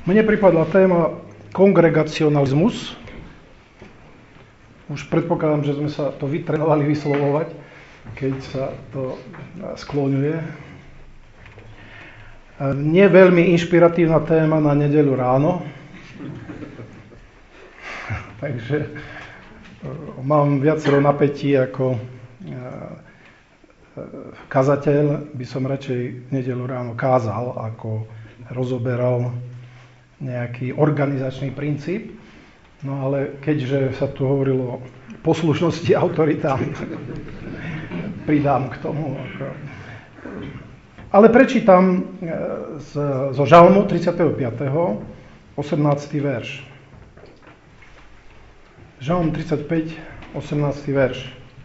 Mne pripadla téma kongregacionalizmus. Už predpokladám, že sme sa to vytrenovali vyslovovať, keď sa to skloňuje. Nie veľmi inšpiratívna téma na nedeľu ráno. Takže mám viacero napätí ako kazateľ. By som radšej nedeľu ráno kázal, ako rozoberal nejaký organizačný princíp. No ale keďže sa tu hovorilo o poslušnosti autoritám, pridám k tomu. Ale prečítam zo Žalmu 35. 18. verš. Žalm 35, 18. verš.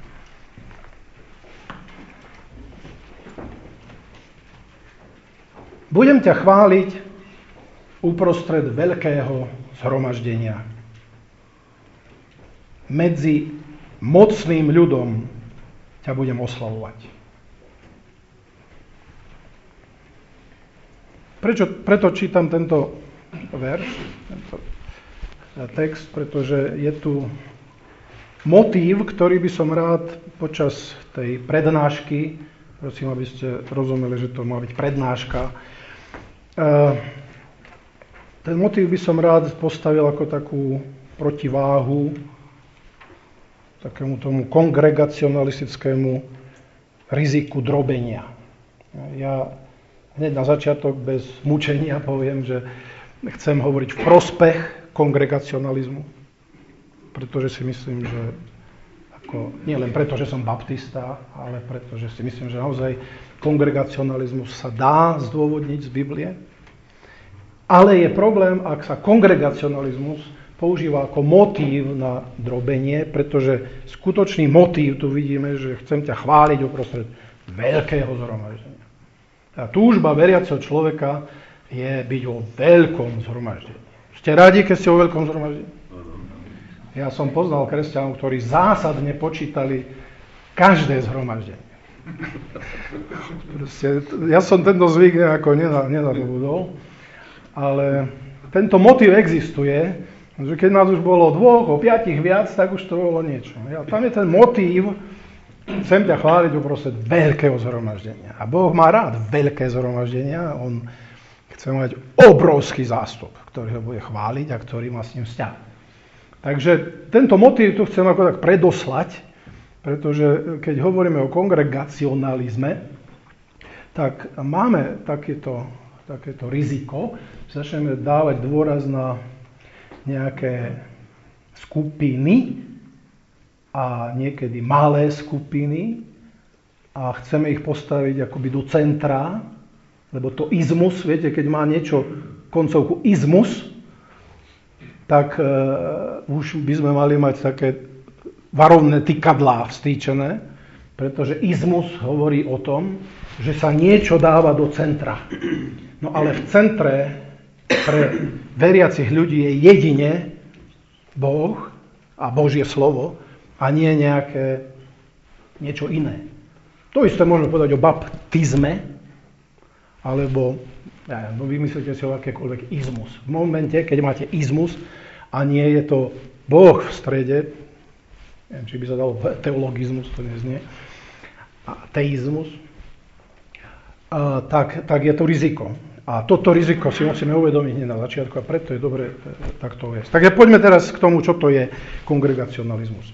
Budem ťa chváliť uprostred veľkého zhromaždenia. Medzi mocným ľudom ťa budem oslavovať. Preto čítam tento verš, tento text, pretože je tu motív, ktorý by som rád počas tej prednášky, prosím, aby ste rozumeli, že to má byť prednáška, ten motív by som rád postavil ako takú protiváhu takému tomu kongregacionalistickému riziku drobenia. Ja hneď na začiatok bez mučenia poviem, že chcem hovoriť v prospech kongregacionalizmu, pretože si myslím, že nie len preto, že som baptista, ale pretože si myslím, že naozaj kongregacionalizmus sa dá zdôvodniť z Biblie. Ale je problém, ak sa kongregacionalizmus používa ako motív na drobenie, pretože skutočný motív tu vidíme, že chcem ťa chváliť uprostred veľkého zhromaždenia. Tá túžba veriaceho človeka je byť vo veľkom zhromaždení. Ste radi, keď ste vo veľkom zhromaždení? Ja som poznal kresťanov, ktorí zásadne počítali každé zhromaždenie. Ja som tento zvyk nejako nenadobudol, ale tento motív existuje, že keď nás už bolo 2, o 5 viac, tak už to bolo niečo. Tam je ten motív, chcem ťa chváliť uprostred veľkého zhromaždenia. A Boh má rád veľké zhromaždenia, on chce mať obrovský zástup, ktorý ho bude chváliť a ktorý má s ním vzťah. Takže tento motív tu chcem ako tak predoslať, pretože keď hovoríme o kongregacionalizme, tak máme takéto riziko, že začneme dávať dôraz na nejaké skupiny a niekedy malé skupiny a chceme ich postaviť akoby do centra, lebo to izmus, viete, keď má niečo koncovku izmus, tak už by sme mali mať také varovné tykadlá vstýčené, pretože izmus hovorí o tom, že sa niečo dáva do centra. No ale v centre pre veriacich ľudí je jedine Boh a Božie slovo a nie niečo iné. To isté môžeme povedať o baptizme, alebo vymyslíte si o akékoľvek izmus. V momente, keď máte izmus a nie je to Boh v strede, neviem, či by sa dalo teologizmus, to neznie, a teizmus, tak je to riziko. A toto riziko si musíme uvedomiť hneď na začiatku a preto je dobre takto viesť. Takže poďme teraz k tomu, čo to je kongregacionalizmus.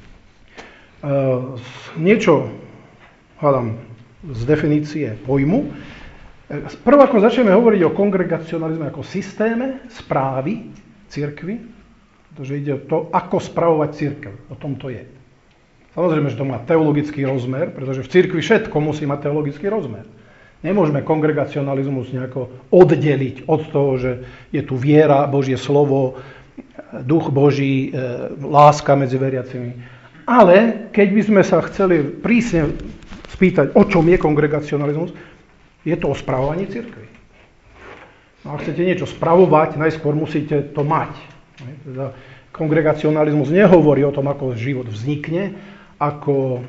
Niečo, hľadám, z definície pojmu. Prv ako začneme hovoriť o kongregacionalizme ako systéme správy cirkvi, pretože ide o to, ako spravovať cirkev. O tom to je. Samozrejme, že to má teologický rozmer, pretože v cirkvi všetko musí mať teologický rozmer. Nemôžeme kongregacionalizmus nejako oddeliť od toho, že je tu viera, Božie slovo, duch Boží, láska medzi veriacimi. Ale keď by sme sa chceli prísne spýtať, o čom je kongregacionalizmus, je to o spravovaní cirkvi. No, ak chcete niečo spravovať, najskôr musíte to mať. Teda kongregacionalizmus nehovorí o tom, ako život vznikne, ako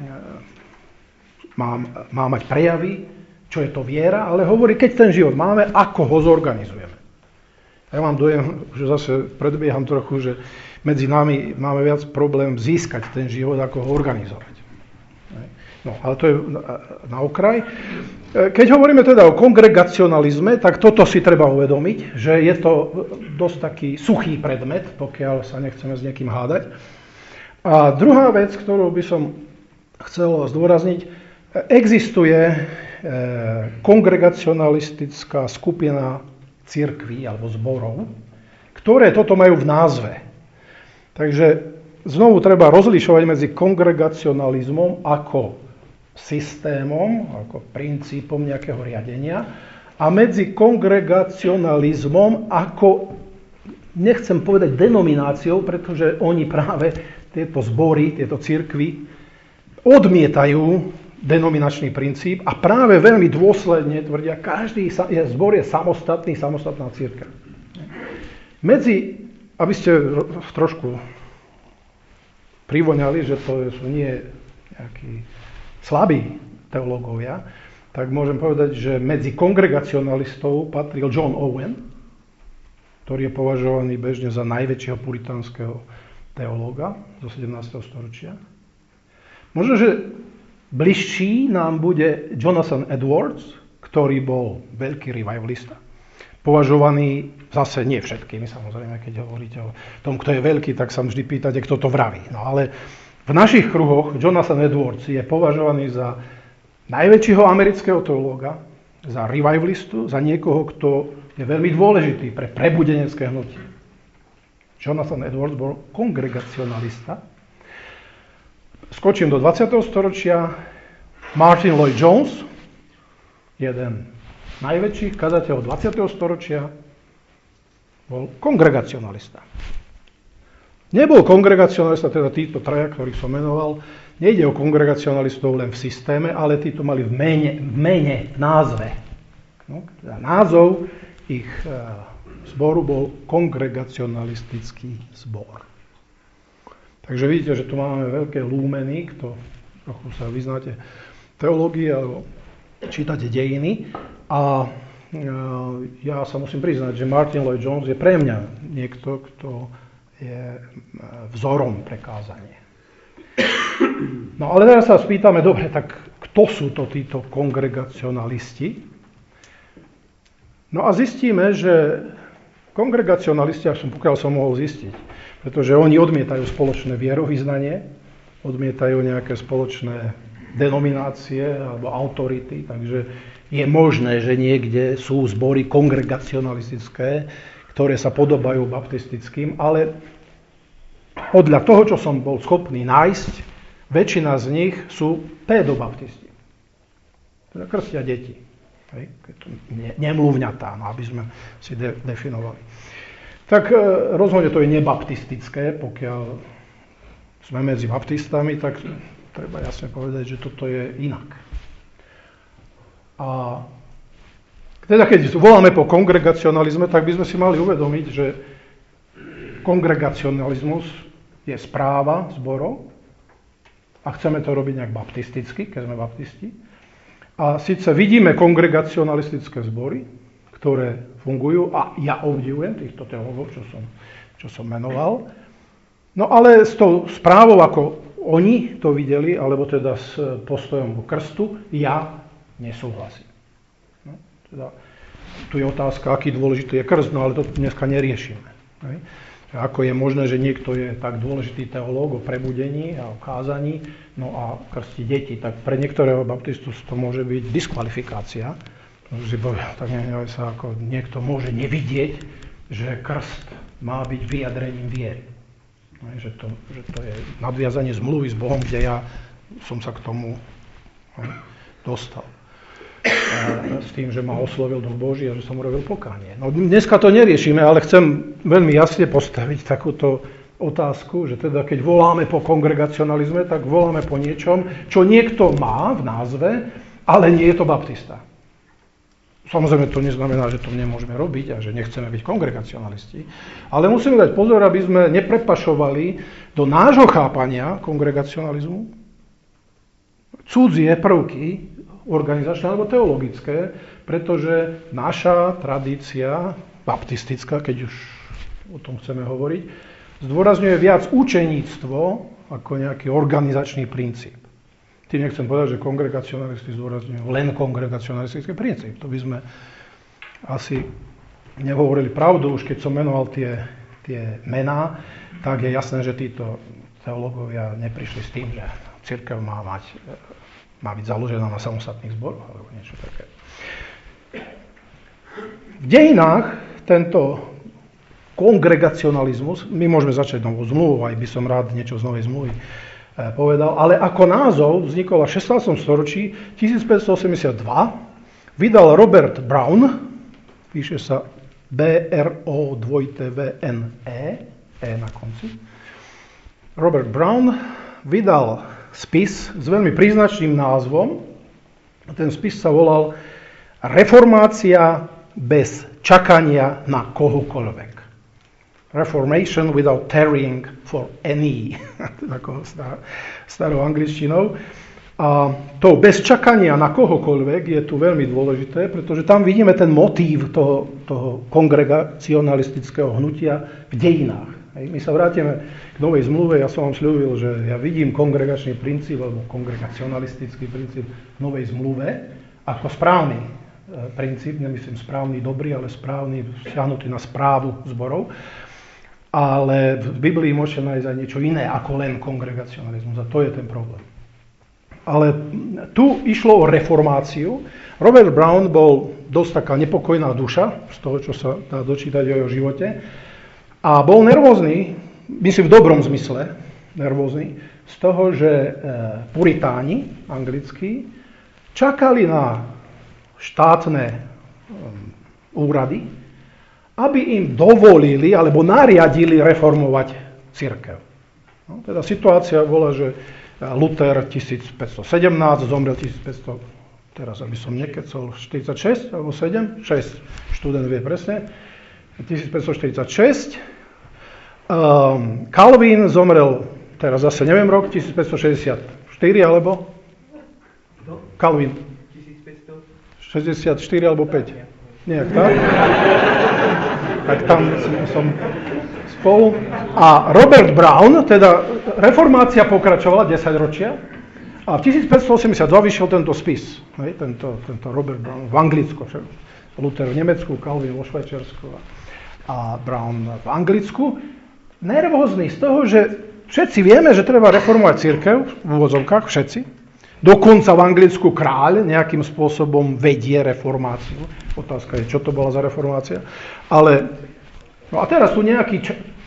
má mať prejavy, čo je to viera, ale hovorí, keď ten život máme, ako ho zorganizujeme. Ja mám dojem, že zase predbieham trochu, že medzi nami máme viac problém získať ten život, ako ho organizovať. No, ale to je na okraj. Keď hovoríme teda o kongregacionalizme, tak toto si treba uvedomiť, že je to dosť taký suchý predmet, pokiaľ sa nechceme s niekým hádať. A druhá vec, ktorú by som chcel zdôrazniť, existuje kongregacionalistická skupina cirkví alebo zborov, ktoré toto majú v názve. Takže znovu treba rozlišovať medzi kongregacionalizmom ako systémom, ako princípom nejakého riadenia a medzi kongregacionalizmom ako, nechcem povedať denomináciou, pretože oni práve tieto zbory, tieto cirkvy odmietajú denominačný princíp a práve veľmi dôsledne tvrdia, každý zbor je samostatná cirkev. Aby ste trošku privoňali, že to sú nie nejakí slabí teológovia, tak môžem povedať, že medzi kongregacionalistov patril John Owen, ktorý je považovaný bežne za najväčšieho puritánskeho teológa zo 17. storočia. Možno, že bližší nám bude Jonathan Edwards, ktorý bol veľký revivalista, považovaný zase nie všetkými, samozrejme, keď hovoríte o tom, kto je veľký, tak sa vždy pýtate, kto to vraví. No ale v našich kruhoch Jonathan Edwards je považovaný za najväčšieho amerického teológa, za revivalistu, za niekoho, kto je veľmi dôležitý pre prebudenecké hnutie. Jonathan Edwards bol kongregacionalista. Skočím do 20. storočia. Martin Lloyd Jones, jeden najväčších kazateľov 20. storočia, bol kongregacionalista. Nebol kongregacionalista, teda títo traja, ktorých som menoval. Nejde o kongregacionalistov len v systéme, ale títo mali v mene, v názve. No, teda názov ich zboru bol kongregacionalistický zbor. Takže vidíte, že tu máme veľké lúmeny, kto trochu sa vyznáte teológii alebo čítate dejiny. A ja sa musím priznať, že Martin Lloyd Jones je pre mňa niekto, kto je vzorom pre kázanie. No ale teraz sa spýtame, dobre, tak kto sú to títo kongregacionalisti? No a zistíme, že kongregacionalisti, pokiaľ som mohol zistiť, pretože oni odmietajú spoločné vierovyznanie, odmietajú nejaké spoločné denominácie alebo autority, takže je možné, že niekde sú zbory kongregacionalistické, ktoré sa podobajú baptistickým, ale podľa toho, čo som bol schopný nájsť, väčšina z nich sú pédobaptisti. Teda krstia deti. Nemluvňatá, no, aby sme si definovali. Tak rozhodne to je nebaptistické, pokiaľ sme medzi baptistami, tak treba jasne povedať, že toto je inak. A teda keď voláme po kongregacionalizme, tak by sme si mali uvedomiť, že kongregacionalizmus je správa zborov a chceme to robiť nejak baptisticky, keď sme baptisti. A síce vidíme kongregacionalistické zbory, ktoré fungujú a ja obdivujem týchto teológov, čo som menoval. No ale s tou správou, ako oni to videli, alebo teda s postojom k krstu, ja nesúhlasím. No, teda, tu je otázka, aký dôležitý je krst, no ale to dneska neriešime. Hej. Ako je možné, že niekto je tak dôležitý teológ o prebudení a o kázaní, no a krstí deti, tak pre niektorého baptistu to môže byť diskvalifikácia. Si poviem, tak neviem sa, ako niekto môže nevidieť, že krst má byť vyjadrením viery. Že to je nadviazanie zmluvy s Bohom, kde ja som sa k tomu dostal. S tým, že ma oslovil Duch Boží a že som urobil pokánie. No dneska to neriešime, ale chcem veľmi jasne postaviť takúto otázku, že teda keď voláme po kongregacionalizme, tak voláme po niečom, čo niekto má v názve, ale nie je to baptista. Samozrejme to neznamená, že to nemôžeme robiť a že nechceme byť kongregacionalisti, ale musíme dať pozor, aby sme neprepašovali do nášho chápania kongregacionalizmu cudzie prvky organizačné alebo teologické, pretože naša tradícia baptistická, keď už o tom chceme hovoriť, zdôrazňuje viac učeníctvo ako nejaký organizačný princíp. Tým nechcem povedať, že kongregacionalisti zdôrazňujú len kongregacionalistický princíp. To by sme asi nehovorili pravdu, už keď som menoval tie mená, tak je jasné, že títo teológovia neprišli s tým, že cirkev má byť založená na samostatných zboroch alebo niečo také. V dejinách tento kongregacionalizmus, my môžeme začať novou zmluvou, aj by som rád niečo z novej zmluvy povedal, ale ako názov vznikol v 16. storočí 1582, vydal Robert Brown, píše sa B-R-O-2-T-V-N-E, E na konci. Robert Brown vydal spis s veľmi príznačným názvom. Ten spis sa volal Reformácia bez čakania na kohokoľvek. Reformation without tarrying for any, takou starou angličtinou. A to bez čakania na kohokoľvek je tu veľmi dôležité, pretože tam vidíme ten motív toho kongregacionalistického hnutia v dejinách. My sa vrátime k novej zmluve, ja som vám sľúbil, že ja vidím kongregačný princíp alebo kongregacionalistický princíp v novej zmluve ako správny princíp, nemyslím správny dobrý, ale správny vzťahnutý na správu zborov. Ale v Biblii môžete nájsť aj niečo iné ako len kongregacionalizmus a to je ten problém. Ale tu išlo o reformáciu. Robert Brown bol dosť taká nepokojná duša, z toho, čo sa dá dočítať o jeho živote. A bol nervózny, myslím v dobrom zmysle, nervózny, z toho, že puritáni anglickí čakali na štátne úrady, aby im dovolili alebo nariadili reformovať cirkev. No, teda situácia bola, že Luther 1517, zomrel 1500, teraz aby som nekecol, 46 alebo 7, 6, študent vie presne, 1546. Calvin zomrel, teraz zase neviem rok, 1564 alebo? Calvin. 64 alebo 5. Nejak tak? Tak tam som spolu. A Robert Brown, teda reformácia pokračovala 10 ročia a v 1582 vyšiel tento spis. Tento Robert Brown v Anglicku. Luther v Nemecku, Calvin vo Švajčiarsku a Brown v Anglicku. Nervózny z toho, že všetci vieme, že treba reformovať cirkev, v úvodzovkách všetci. Dokonca v Anglicku kráľ nejakým spôsobom vedie reformáciu. Otázka je, čo to bola za reformácia. Ale, no a teraz tu nejakí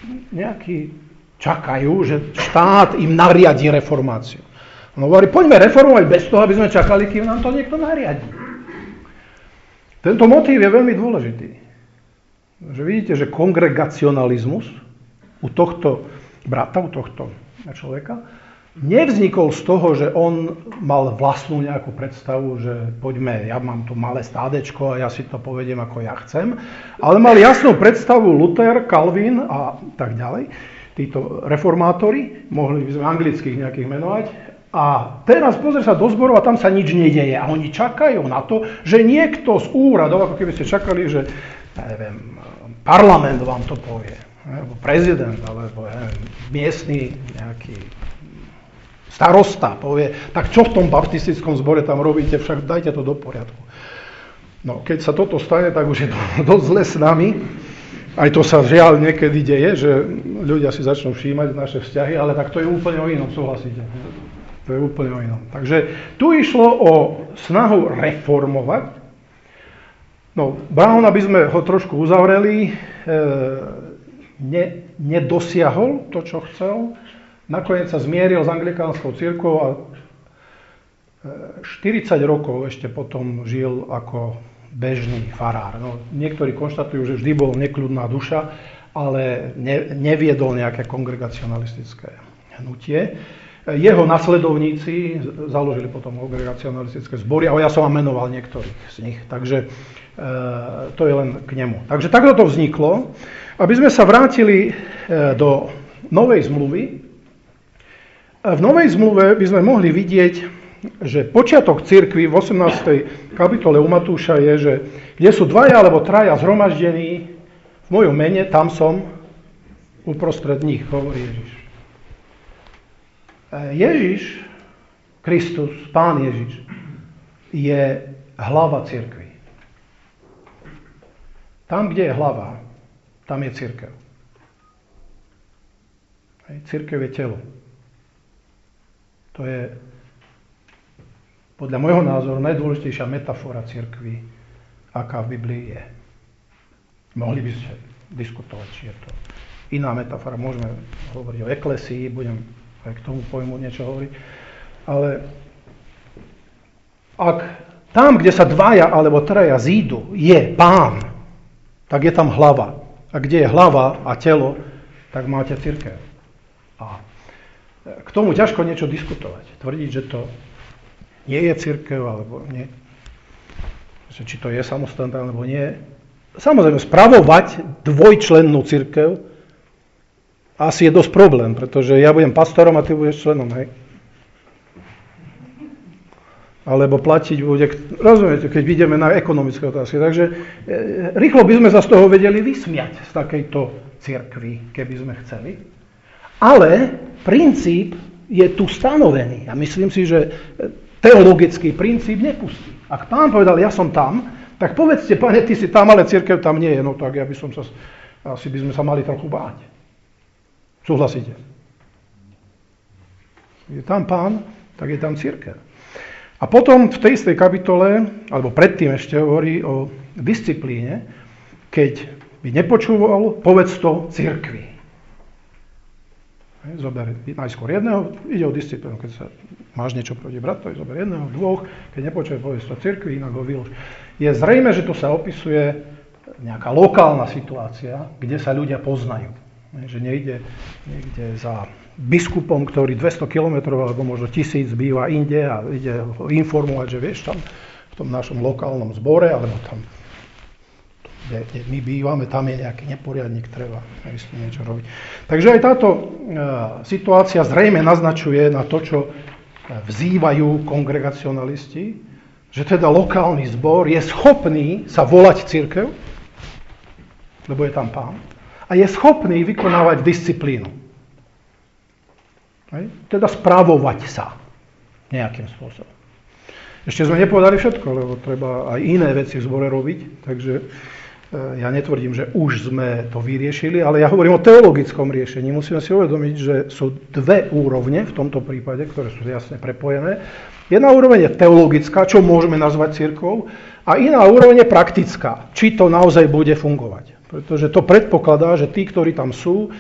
čakajú, že štát im nariadí reformáciu. No hovorí, poďme reformovať bez toho, aby sme čakali, kým nám to niekto nariadí. Tento motív je veľmi dôležitý. Že vidíte, že kongregacionalizmus u tohto brata, u tohto človeka, nevznikol z toho, že on mal vlastnú nejakú predstavu, že poďme, ja mám tu malé stádečko a ja si to povediem, ako ja chcem, ale mal jasnú predstavu Luther, Calvin a tak ďalej. Títo reformátori, mohli by sme anglických nejakých menovať, a teraz pozrie sa do zboru a tam sa nič nedeje. A oni čakajú na to, že niekto z úradov, ako keby ste čakali, že ja neviem, parlament vám to povie, alebo prezident, alebo ja neviem, miestny nejaký starosta povie, tak čo v tom baptistickom zbore tam robíte, však dajte to do poriadku. No, keď sa toto stane, tak už je to dosť zle s nami. Aj to sa žiaľ niekedy deje, že ľudia si začnú všímať naše vzťahy, ale tak to je úplne o inom, súhlasíte? To je úplne o inom. Takže tu išlo o snahu reformovať. No, Brown, aby sme ho trošku uzavreli, nedosiahol to, čo chcel. Nakoniec sa zmieril s anglikánskou cirkvou a 40 rokov ešte potom žil ako bežný farár. No, niektorí konštatujú, že vždy bol nekľudná duša, ale neviedol nejaké kongregacionalistické hnutie. Jeho nasledovníci založili potom kongregacionalistické zbory, ale ja som vám menoval niektorých z nich, takže to je len k nemu. Takže takto to vzniklo. Aby sme sa vrátili do Novej zmluvy, v Novej zmluve by sme mohli vidieť, že počiatok cirkvi v 18. kapitole u Matúša je, že kde sú dvaja alebo traja zhromaždení v mojom mene, tam som uprostred nich, hovorí Ježiš. Ježiš, Kristus, Pán Ježiš, je hlava cirkvi. Tam, kde je hlava, tam je cirkev. Cirkev je telo. To je podľa môjho názoru najdôležitejšia metafora cirkvi, aká v Biblii je. Mohli by ste diskutovať, či je to iná metafora. Môžeme hovoriť o eklesii, budem aj k tomu pojmu niečo hovoriť. Ale ak tam, kde sa dvaja alebo traja zídu, je Pán, tak je tam hlava. A kde je hlava a telo, tak máte cirkev. A k tomu ťažko niečo diskutovať. Tvrdiť, že to nie je cirkev, alebo nie. Či to je samostatné, alebo nie. Samozrejme, spravovať dvojčlennú cirkev asi je dosť problém, pretože ja budem pastorom a ty budeš členom, hej. Alebo platiť bude, rozumiete, keď ideme na ekonomické otázky. Takže rýchlo by sme sa z toho vedeli vysmiať z takejto cirkvi, keby sme chceli. Ale princíp je tu stanovený. A myslím si, že teologický princíp nepustí. Ak Pán povedal, ja som tam, tak povedzte, Pane, ty si tam, ale cirkev tam nie je. No tak ja by som sa, asi by sme sa mali trochu báť. Súhlasíte? Je tam Pán, tak je tam cirkev. A potom v tej istej kapitole, alebo predtým ešte hovorí o disciplíne, keď by nepočúval, povedz to cirkvi. Zober najskôr jedného, ide o disciplínu. Keď sa máš niečo proti bratovi, zober jedného, dvoch, keď nepočúvaj, povedz to cirkvi, inak ho vylož. Je zrejme, že tu sa opisuje nejaká lokálna situácia, kde sa ľudia poznajú. Že nejde niekde za biskupom, ktorý 200 kilometrov alebo možno 1000 býva inde a ide ho informovať, že vieš, tam v tom našom lokálnom zbore, alebo tam, kde my bývame, tam je nejaký neporiadnik, treba s tým niečo robiť. Takže aj táto situácia zrejme naznačuje na to, čo vzývajú kongregacionalisti, že teda lokálny zbor je schopný sa volať cirkev, lebo je tam Pán, a je schopný vykonávať disciplínu. Teda správovať sa nejakým spôsobom. Ešte sme nepovedali všetko, lebo treba aj iné veci v zbore robiť, takže ja netvrdím, že už sme to vyriešili, ale ja hovorím o teologickom riešení. Musíme si uvedomiť, že sú dve úrovne v tomto prípade, ktoré sú jasne prepojené. Jedna úroveň je teologická, čo môžeme nazvať cirkvou, a iná úroveň je praktická, či to naozaj bude fungovať. Pretože to predpokladá, že tí, ktorí tam sú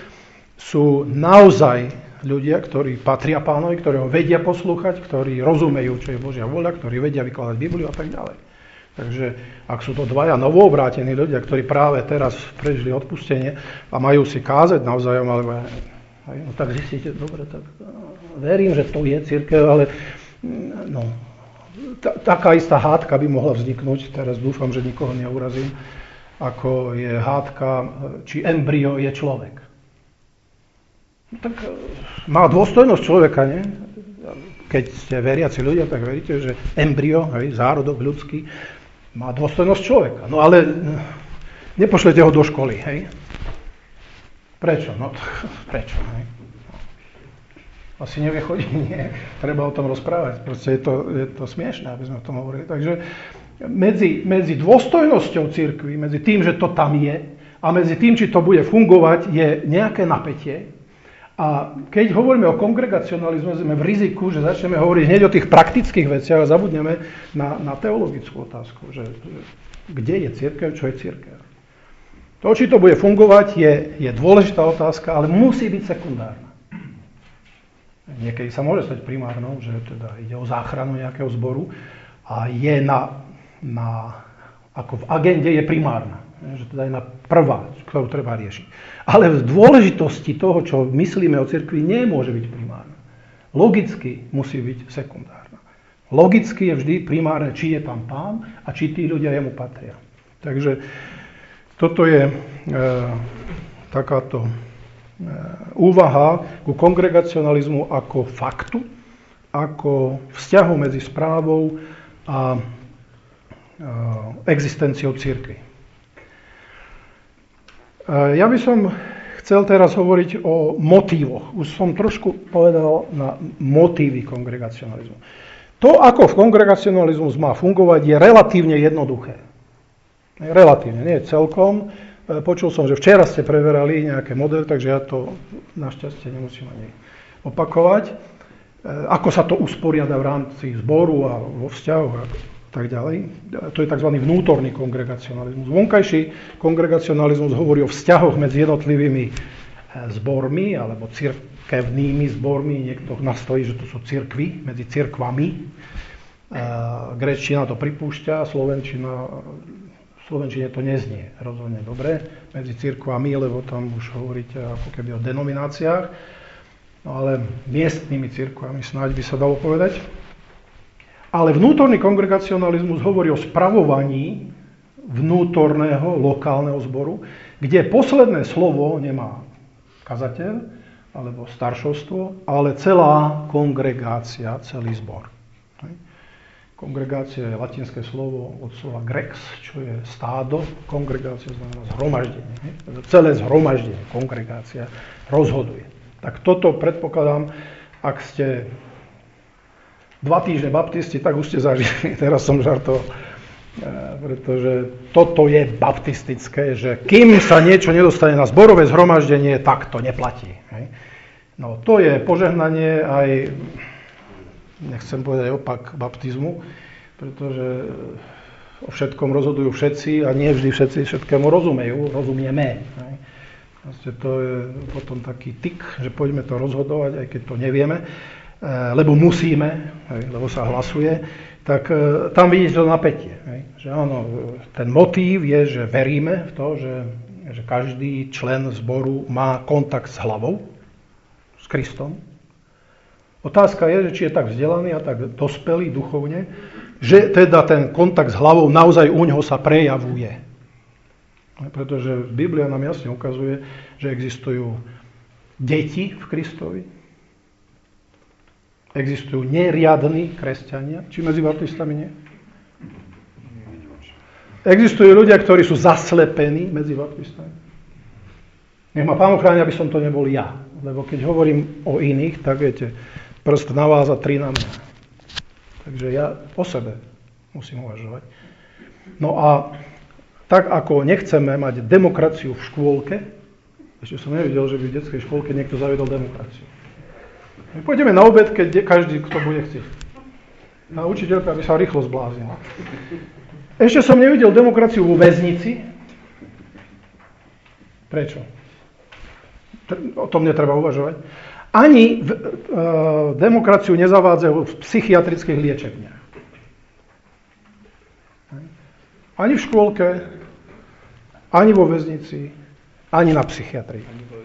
naozaj ľudia, ktorí patria Pánovi, ktorí ho vedia poslúchať, ktorí rozumejú, čo je Božia vôľa, ktorí vedia vykladať Bibliu a tak ďalej. Takže ak sú to dvaja novoobrátení ľudia, ktorí práve teraz prežili odpustenie a majú si kázať navzájom, alebo no tak zistíte, dobre, tak verím, že to je cirkev, ale no, taká istá hádka by mohla vzniknúť, teraz dúfam, že nikoho neurazím, ako je hádka, či embryo je človek. Tak má dôstojnosť človeka, nie? Keď ste veriaci ľudia, tak veríte, že embryo, zárodok ľudský, má dôstojnosť človeka. No ale nepošlete ho do školy, hej? Prečo? No prečo, hej? Asi nevie chodiť, nie. Treba o tom rozprávať. Proste je to smiešné, aby sme o tom hovorili. Takže medzi dôstojnosťou cirkvi, medzi tým, že to tam je, a medzi tým, či to bude fungovať, je nejaké napätie. A keď hovoríme o kongregacionalizme, sme v riziku, že začneme hovoriť hneď o tých praktických veciach a zabudneme na teologickú otázku, že kde je cirkev, čo je cirkev. To, či to bude fungovať, je dôležitá otázka, ale musí byť sekundárna. Niekedy sa môže stať primárnou, že teda ide o záchranu nejakého zboru a je ako v agende je primárna. Že teda je na prvá, ktorú treba riešiť. Ale v dôležitosti toho, čo myslíme o cirkvi, nemôže byť primárna. Logicky musí byť sekundárna. Logicky je vždy primárne, či je tam Pán a či tí ľudia jemu patria. Takže toto je takáto úvaha ku kongregacionalizmu ako faktu, ako vzťahu medzi správou a existenciou cirkvi. Ja by som chcel teraz hovoriť o motívoch. Už som trošku povedal na motívy kongregacionalizmu. To, ako v kongregacionalizmus má fungovať, je relatívne jednoduché. Relatívne, nie celkom. Počul som, že včera ste preverali nejaké modely, takže ja to našťastie nemusím ani opakovať. Ako sa to usporiada v rámci zboru a vo vzťahoch a tak ďalej. To je tzv. Vnútorný kongregacionalizmus. Vonkajší kongregacionalizmus hovorí o vzťahoch medzi jednotlivými zbormi alebo cirkevnými zbormi. Niekto nastojí, že to sú cirkvy, medzi cirkvami. Gréčtina to pripúšťa, slovenčine to neznie rozhodne dobre medzi cirkvami, lebo tam už hovoríte ako keby o denomináciách, no ale miestnymi cirkvami snáď by sa dalo povedať. Ale vnútorný kongregacionalizmus hovorí o spravovaní vnútorného lokálneho zboru, kde posledné slovo nemá kazateľ alebo staršovstvo, ale celá kongregácia, celý zbor. Kongregácia je latinské slovo od slova grex, čo je stádo. Kongregácia znamená zhromaždenie. Celé zhromaždenie, kongregácia rozhoduje. Tak toto predpokladám, ak ste 2 týždne baptisti, tak už ste zažili. Teraz som žartoval, pretože toto je baptistické, že kým sa niečo nedostane na zborové zhromaždenie, tak to neplatí. No to je požehnanie aj, nechcem povedať opak baptizmu, pretože o všetkom rozhodujú všetci a nie vždy všetci všetkému rozumieme. Vlastne to je potom taký tik, že poďme to rozhodovať, aj keď to nevieme, lebo musíme, lebo sa hlasuje, tak tam vidíte to napätie. Že áno, ten motív je, že veríme v to, že každý člen zboru má kontakt s hlavou, s Kristom. Otázka je, že či je tak vzdelaný a tak dospelý duchovne, že teda ten kontakt s hlavou naozaj u ňoho sa prejavuje. Pretože Biblia nám jasne ukazuje, že existujú deti v Kristovi, existujú neriadni kresťania, či medzi baptistami nie. Existujú ľudia, ktorí sú zaslepení medzi baptistami. Nech ma Pán ochráni, aby som to nebol ja. Lebo keď hovorím o iných, tak viete, prst na vás a 3 na mňa. Takže ja o sebe musím uvažovať. No a tak ako nechceme mať demokraciu v škôlke, ešte som nevidel, že by v detskej škôlke niekto zaviedol demokraciu. My pôjdeme na obed, keď každý, kto bude chcieť. A učiteľka by sa rýchlo zbláznila. Ešte som nevidel demokraciu vo väznici. Prečo? O tom netreba uvažovať. Ani demokraciu nezavádzajú v psychiatrických liečebniach. Ani v škôlke, ani vo väznici, ani na psychiatrii.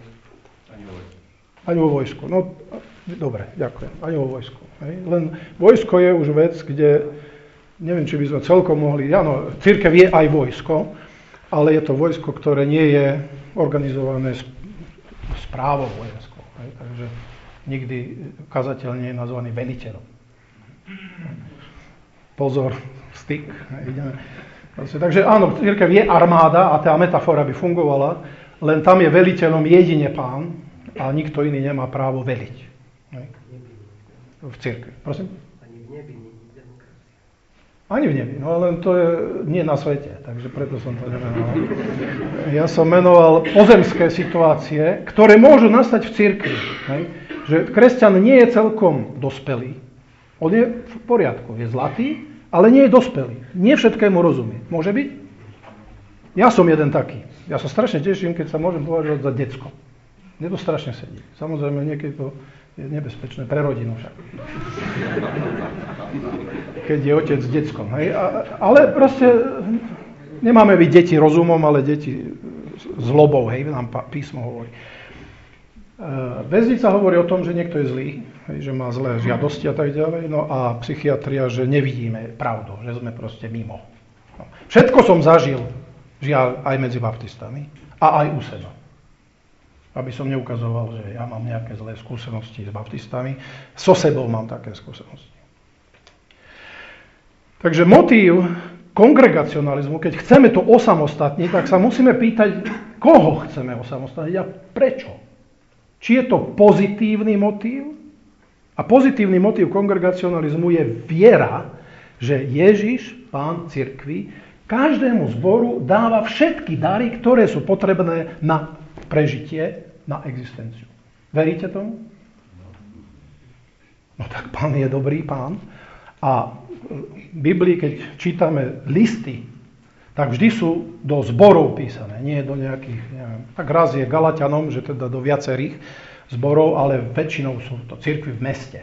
Ani vo vojsku. No, dobre, ďakujem. Ani vo vojsku. Len vojsko je už vec, kde, neviem, či by sme celkom mohli, áno, cirkev je aj vojsko, ale je to vojsko, ktoré nie je organizované správou vojenskou. Takže nikdy kazateľ nie je nazvaný veliteľom. Pozor, styk. Takže áno, cirkev je armáda a tá metafora by fungovala, len tam je veliteľom jedine Pán a nikto iný nemá právo veliť. V cirkvi. Prosím? Ani v nebi nie je demokracia. Ani v nebi, no len to je nie na svete, takže preto som to nemenoval. Ja som menoval pozemské situácie, ktoré môžu nastať v cirkvi. Že kresťan nie je celkom dospelý. On je v poriadku, je zlatý, ale nie je dospelý. Nie všetkému rozumie. Môže byť? Ja som jeden taký. Ja sa strašne teším, keď sa môžem považovať za decko. Mne to strašne sedí. Samozrejme, niekedy to je nebezpečné pre rodinu však. Keď je otec s deckom. Hej? Ale proste nemáme byť deti rozumom, ale deti zlobou. Hej? Nám písmo hovorí. Väznica hovorí o tom, že niekto je zlý, že má zlé žiadosti a tak ďalej, no a psychiatria, že nevidíme pravdu, že sme proste mimo. No. Všetko som zažil, žiaľ, aj medzi baptistami a aj u seba. Aby som neukazoval, že ja mám nejaké zlé skúsenosti s baptistami, so sebou mám také skúsenosti. Takže motív kongregacionalizmu, keď chceme to osamostatniť, tak sa musíme pýtať, koho chceme osamostatniť a prečo. Či je to pozitívny motív? A pozitívny motív kongregacionalizmu je viera, že Ježiš, Pán cirkvi, každému zboru dáva všetky dary, ktoré sú potrebné na prežitie, na existenciu. Veríte tomu? No tak Pán je dobrý Pán. A v Biblii, keď čítame listy, tak vždy sú do zborov písané, nie do nejakých, neviem, tak raz je Galatianom, že teda do viacerých zborov, ale väčšinou sú to cirkvi v meste.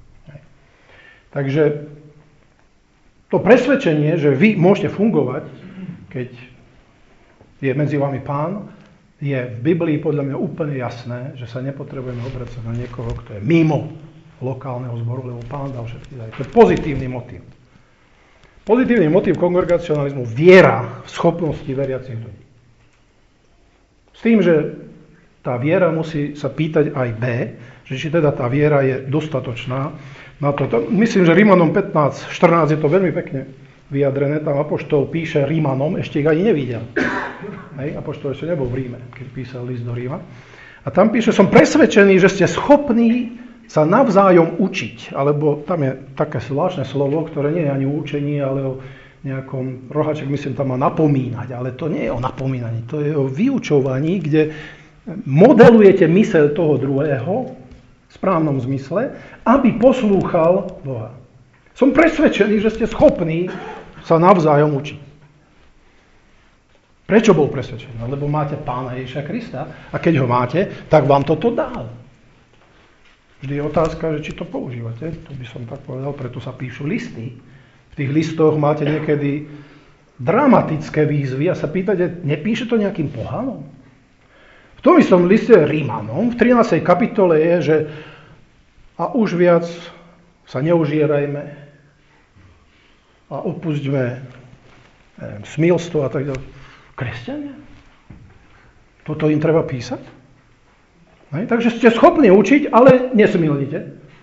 Takže to presvedčenie, že vy môžete fungovať, keď je medzi vami Pán, je v Biblii podľa mňa úplne jasné, že sa nepotrebujeme obracať na niekoho, kto je mimo lokálneho zboru, lebo Pán dal všetky dary. To je pozitívny motív. Pozitívny motív kongregacionalizmu, viera v schopnosti veriacich ľudí. S tým, že tá viera musí sa pýtať aj B, že či teda tá viera je dostatočná na to. Myslím, že Rímanom 15:14 je to veľmi pekne vyjadrené. Tam apoštol píše Rímanom, ešte ich ani nevidel. Apoštol ešte nebol v Ríme, keď písal list do Ríma. A tam píše, som presvedčený, že ste schopní sa navzájom učiť. Alebo tam je také zvláštne slovo, ktoré nie je ani o učení, ale o nejakom, Rohaček myslím, tam má napomínať. Ale to nie je o napomínaní, to je o vyučovaní, kde modelujete myseľ toho druhého v správnom zmysle, aby poslúchal Boha. Som presvedčený, že ste schopní sa navzájom učiť. Prečo bol presvedčený? Lebo máte Pána Ježiša Krista a keď ho máte, tak vám toto dal. Vždy je otázka, že či to používate. To by som tak povedal, preto sa píšu listy. V tých listoch máte niekedy dramatické výzvy a sa pýtate, nepíše to nejakým pohanom? V tom istom liste Rímanom, v 13. kapitole je, že a už viac sa neužierajme a opustíme smilstvo a tak ďalej. Kresťania? Toto im treba písať? Takže ste schopní učiť, ale nesmilnite.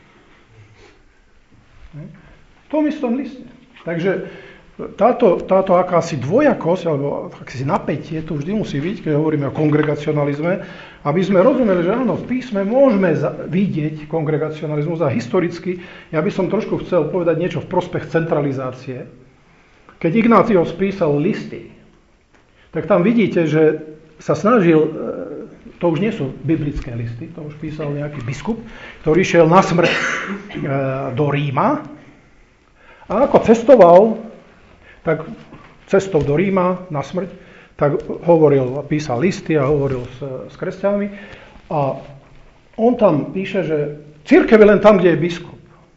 V tom istom liste. Takže táto akási dvojakosť, alebo akási napätie, tu vždy musí byť, keď hovoríme o kongregacionalizme, aby sme rozumeli, že áno, v písme môžeme vidieť kongregacionalizmus a historicky, ja by som trošku chcel povedať niečo v prospech centralizácie. Keď Ignácius písal listy, tak tam vidíte, že sa snažil, to už nie sú biblické listy, to už písal nejaký biskup, ktorý šiel na smrť do Ríma a ako cestoval, tak cestou do Ríma na smrť, tak písal listy a hovoril s kresťanmi a on tam píše, že cirkev je len tam, kde je biskup.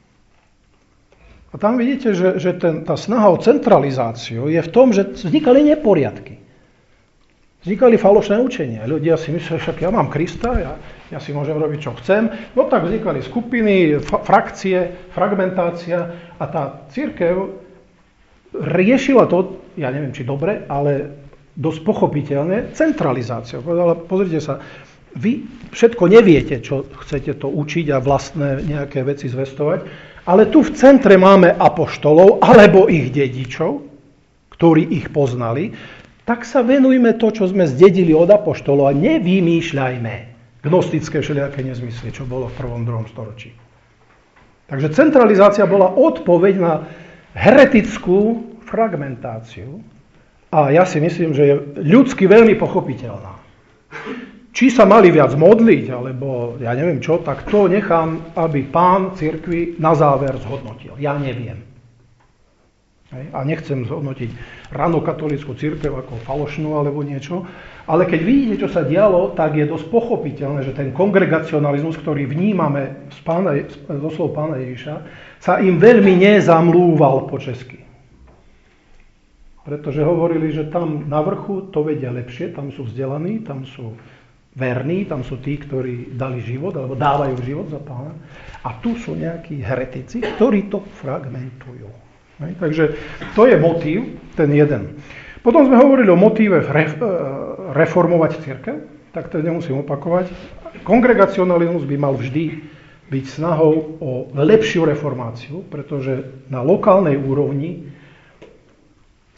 A tam vidíte, že tá snaha o centralizáciu je v tom, že vznikali neporiadky. Vznikali falošné učenia. Ľudia si mysleli, však ja mám Krista, ja si môžem robiť, čo chcem. No tak vznikali skupiny, frakcie, fragmentácia a tá cirkev riešila to, ja neviem, či dobre, ale dosť pochopiteľne, centralizáciou. Povedala, pozrite sa, vy všetko neviete, čo chcete to učiť a vlastné nejaké veci zvestovať, ale tu v centre máme apoštolov alebo ich dedičov, ktorí ich poznali, tak sa venujme to, čo sme zdedili od apoštolov a nevymýšľajme gnostické všelijaké nezmysly, čo bolo v 1. 2. storočí. Takže centralizácia bola odpoveď na heretickú fragmentáciu a ja si myslím, že je ľudsky veľmi pochopiteľná. Či sa mali viac modliť, alebo ja neviem čo, tak to nechám, aby Pán cirkvi na záver zhodnotil. Ja neviem. A nechcem zhodnotiť ranokatolícku cirkev ako falošnú alebo niečo, ale keď vidíte, čo sa dialo, tak je dosť pochopiteľné, že ten kongregacionalizmus, ktorý vnímame zo slov Pána Ježiša, sa im veľmi nezamlúval po česky. Pretože hovorili, že tam na vrchu to vedia lepšie, tam sú vzdelaní, tam sú verní, tam sú tí, ktorí dali život alebo dávajú život za Pána. A tu sú nejakí heretici, ktorí to fragmentujú. Takže to je motív, ten jeden. Potom sme hovorili o motíve reformovať cirkev, tak to nemusím opakovať. Kongregacionalizmus by mal vždy byť snahou o lepšiu reformáciu, pretože na lokálnej úrovni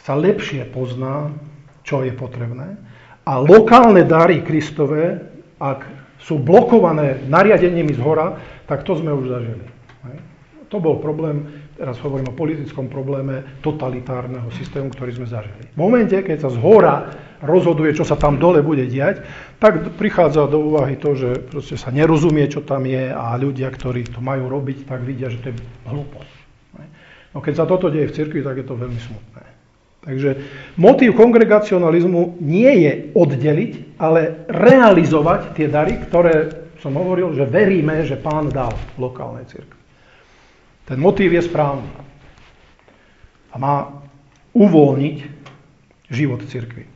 sa lepšie pozná, čo je potrebné. A lokálne dary Kristové, ak sú blokované nariadením zhora, tak to sme už zažili. To bol problém, teraz hovorím o politickom probléme totalitárneho systému, ktorý sme zažili. V momente, keď sa zhora rozhoduje, čo sa tam dole bude diať, tak prichádza do úvahy to, že proste sa nerozumie, čo tam je a ľudia, ktorí to majú robiť, tak vidia, že to je hlúposť. No keď sa toto deje v cirkvi, tak je to veľmi smutné. Takže motív kongregacionalizmu nie je oddeliť, ale realizovať tie dary, ktoré som hovoril, že veríme, že Pán dal v lokálnej cirkvi. Ten motív je správny a má uvoľniť život cirkvi.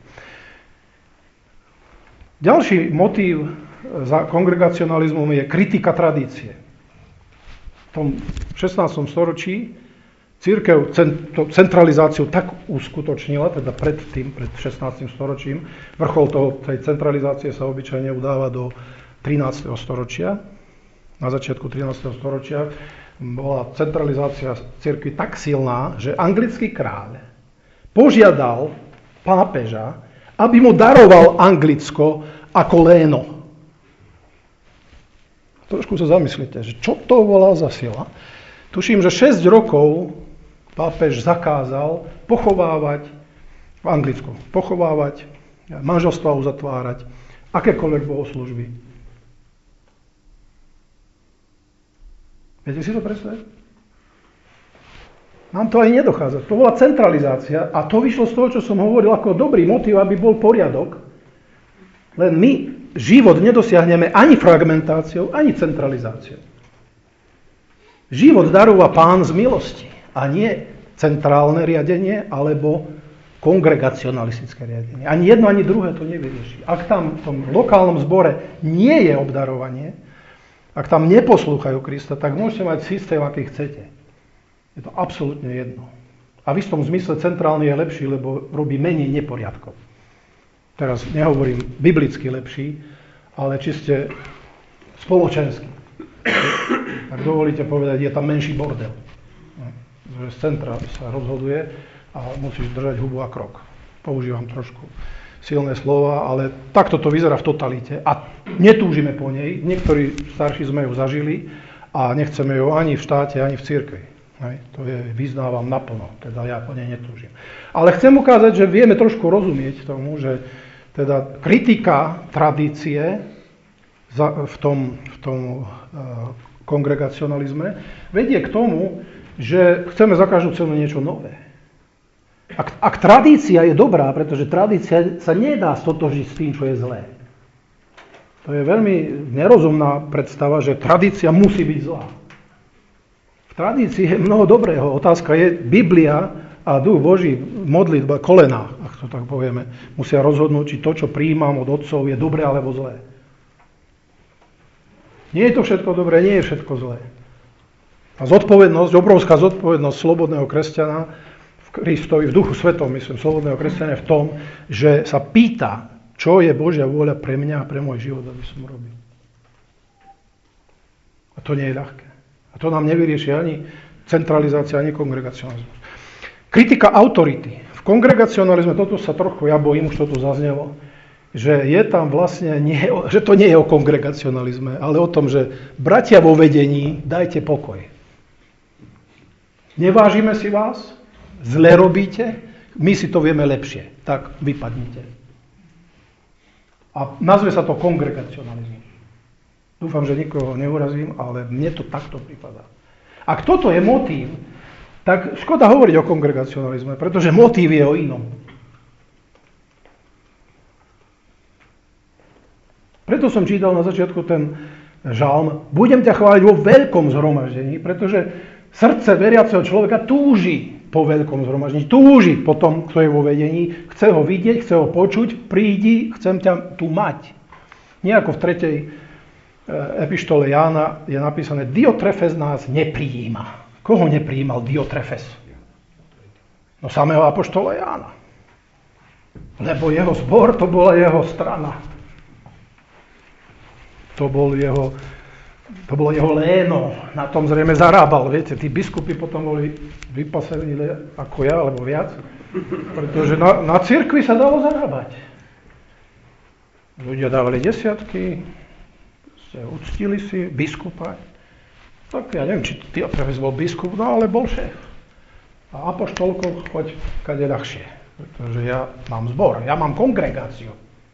Ďalší motív za kongregacionalizmom je kritika tradície. V tom 16. storočí cirkev centralizáciu tak uskutočnila, teda pred 16. storočím, vrchol tej centralizácie sa obyčajne udáva do 13. storočia. Na začiatku 13. storočia bola centralizácia cirkvi tak silná, že anglický kráľ požiadal pápeža, aby mu daroval Anglicko ako léno. Trošku sa zamyslite, že čo to bola za sila. Tuším, že 6 rokov pápež zakázal pochovávať v Anglicku, pochovávať, manželstva uzatvárať, akékoľvek bohoslúžby. Viete si to predstaviť? Nám to aj nedochádza. To bola centralizácia a to vyšlo z toho, čo som hovoril, ako dobrý motív, aby bol poriadok. Len my život nedosiahneme ani fragmentáciou, ani centralizáciou. Život darúva Pán z milosti a nie centrálne riadenie alebo kongregacionalistické riadenie. Ani jedno, ani druhé to nevyrieši. Ak tam v tom lokálnom zbore nie je obdarovanie, ak tam neposlúchajú Krista, tak môžete mať systém, aký chcete. Je to absolútne jedno. A v istom zmysle centrálny je lepší, lebo robí menej neporiadkov. Teraz nehovorím biblicky lepší, ale čiste spoločenský. Ak dovolíte povedať, je tam menší bordel. Že z centra sa rozhoduje a musíš držať hubu a krok. Používam trošku silné slova, ale takto to vyzerá v totalite a netúžime po nej. Niektorí starší sme ju zažili a nechceme ju ani v štáte, ani v cirkvi. To je, vyznávam naplno, teda ja po nej netúžim. Ale chcem ukázať, že vieme trošku rozumieť tomu, že teda kritika tradície v tom kongregacionalizme vedie k tomu, že chceme za každú cenu niečo nové. Ak tradícia je dobrá, pretože tradícia sa nedá stotožiť s tým, čo je zlé. To je veľmi nerozumná predstava, že tradícia musí byť zlá. V tradícii je mnoho dobrého. Otázka je, Biblia a Duch Boží, modlitba, kolená, ak to tak povieme, musia rozhodnúť, či to, čo prijímam od otcov, je dobré alebo zlé. Nie je to všetko dobré, nie je všetko zlé. A zodpovednosť, obrovská zodpovednosť slobodného kresťana Kristovi, v Duchu Svetom, myslím, slobodného kresťania v tom, že sa pýta, čo je Božia vôľa pre mňa a pre môj život, aby som robil. A to nie je ľahké. A to nám nevyrieši ani centralizácia, ani kongregacionalizmus. Kritika autority. V kongregacionalizme, toto sa trochu, ja bojím, už toto zaznelo, že je tam vlastne, že to nie je o kongregacionalizme, ale o tom, že bratia vo vedení, dajte pokoj. Nevážime si vás, zle robíte, my si to vieme lepšie, tak vypadnite. A nazve sa to kongregacionalizmus. Dúfam, že nikoho neurazím, ale mne to takto pripadá. Ak toto je motív, tak škoda hovoriť o kongregacionalizme, pretože motív je o inom. Preto som čítal na začiatku ten žalm. Budem ťa chváliť vo veľkom zhromaždení, pretože srdce veriaceho človeka túži po veľkom zhromaždení. Túži po tom, kto je vo vedení. Chce ho vidieť, chce ho počuť. Prídi, chcem ťa tu mať. Nie ako v 3. epištole Jána je napísané, Diotrefes nás neprijíma. Koho neprijímal Diotrefes? No samého apoštola Jána. Lebo jeho zbor, to bola jeho strana. To bol jeho To bolo jeho léno, na tom zrejme zarábal. Viete, tí biskupy potom boli vypasení ako ja, alebo viac. Pretože na cirkvi sa dalo zarábať. Ľudia dávali desiatky, uctili si biskupa. Tak ja neviem, či Teofilus bol biskup, no ale bol šéf. A apoštolkou choď kade ľahšie. Pretože ja mám zbor, ja mám kongregáciu.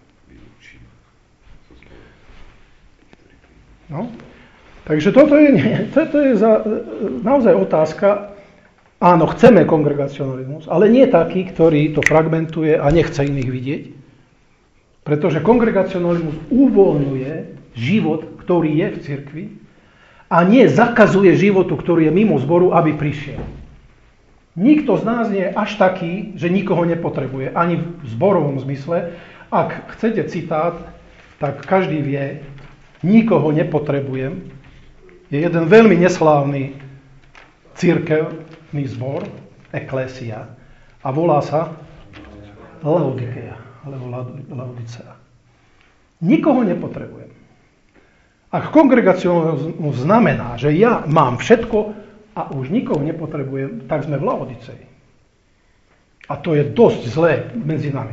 No. Takže toto je naozaj otázka. Áno, chceme kongregacionalizmus, ale nie taký, ktorý to fragmentuje a nechce iných vidieť. Pretože kongregacionalizmus uvoľňuje život, ktorý je v cirkvi a nie zakazuje životu, ktorý je mimo zboru, aby prišiel. Nikto z nás nie je až taký, že nikoho nepotrebuje, ani v zborovom zmysle. Ak chcete citát, tak každý vie, nikoho nepotrebujem. Je jeden veľmi neslávny cirkevný zbor, eklésia, a volá sa Laodikea, alebo Laodicea. Nikoho nepotrebujem. Ak kongregacionalizmus znamená, že ja mám všetko a už nikoho nepotrebujem, tak sme v Laodicei. A to je dosť zlé medzi nami.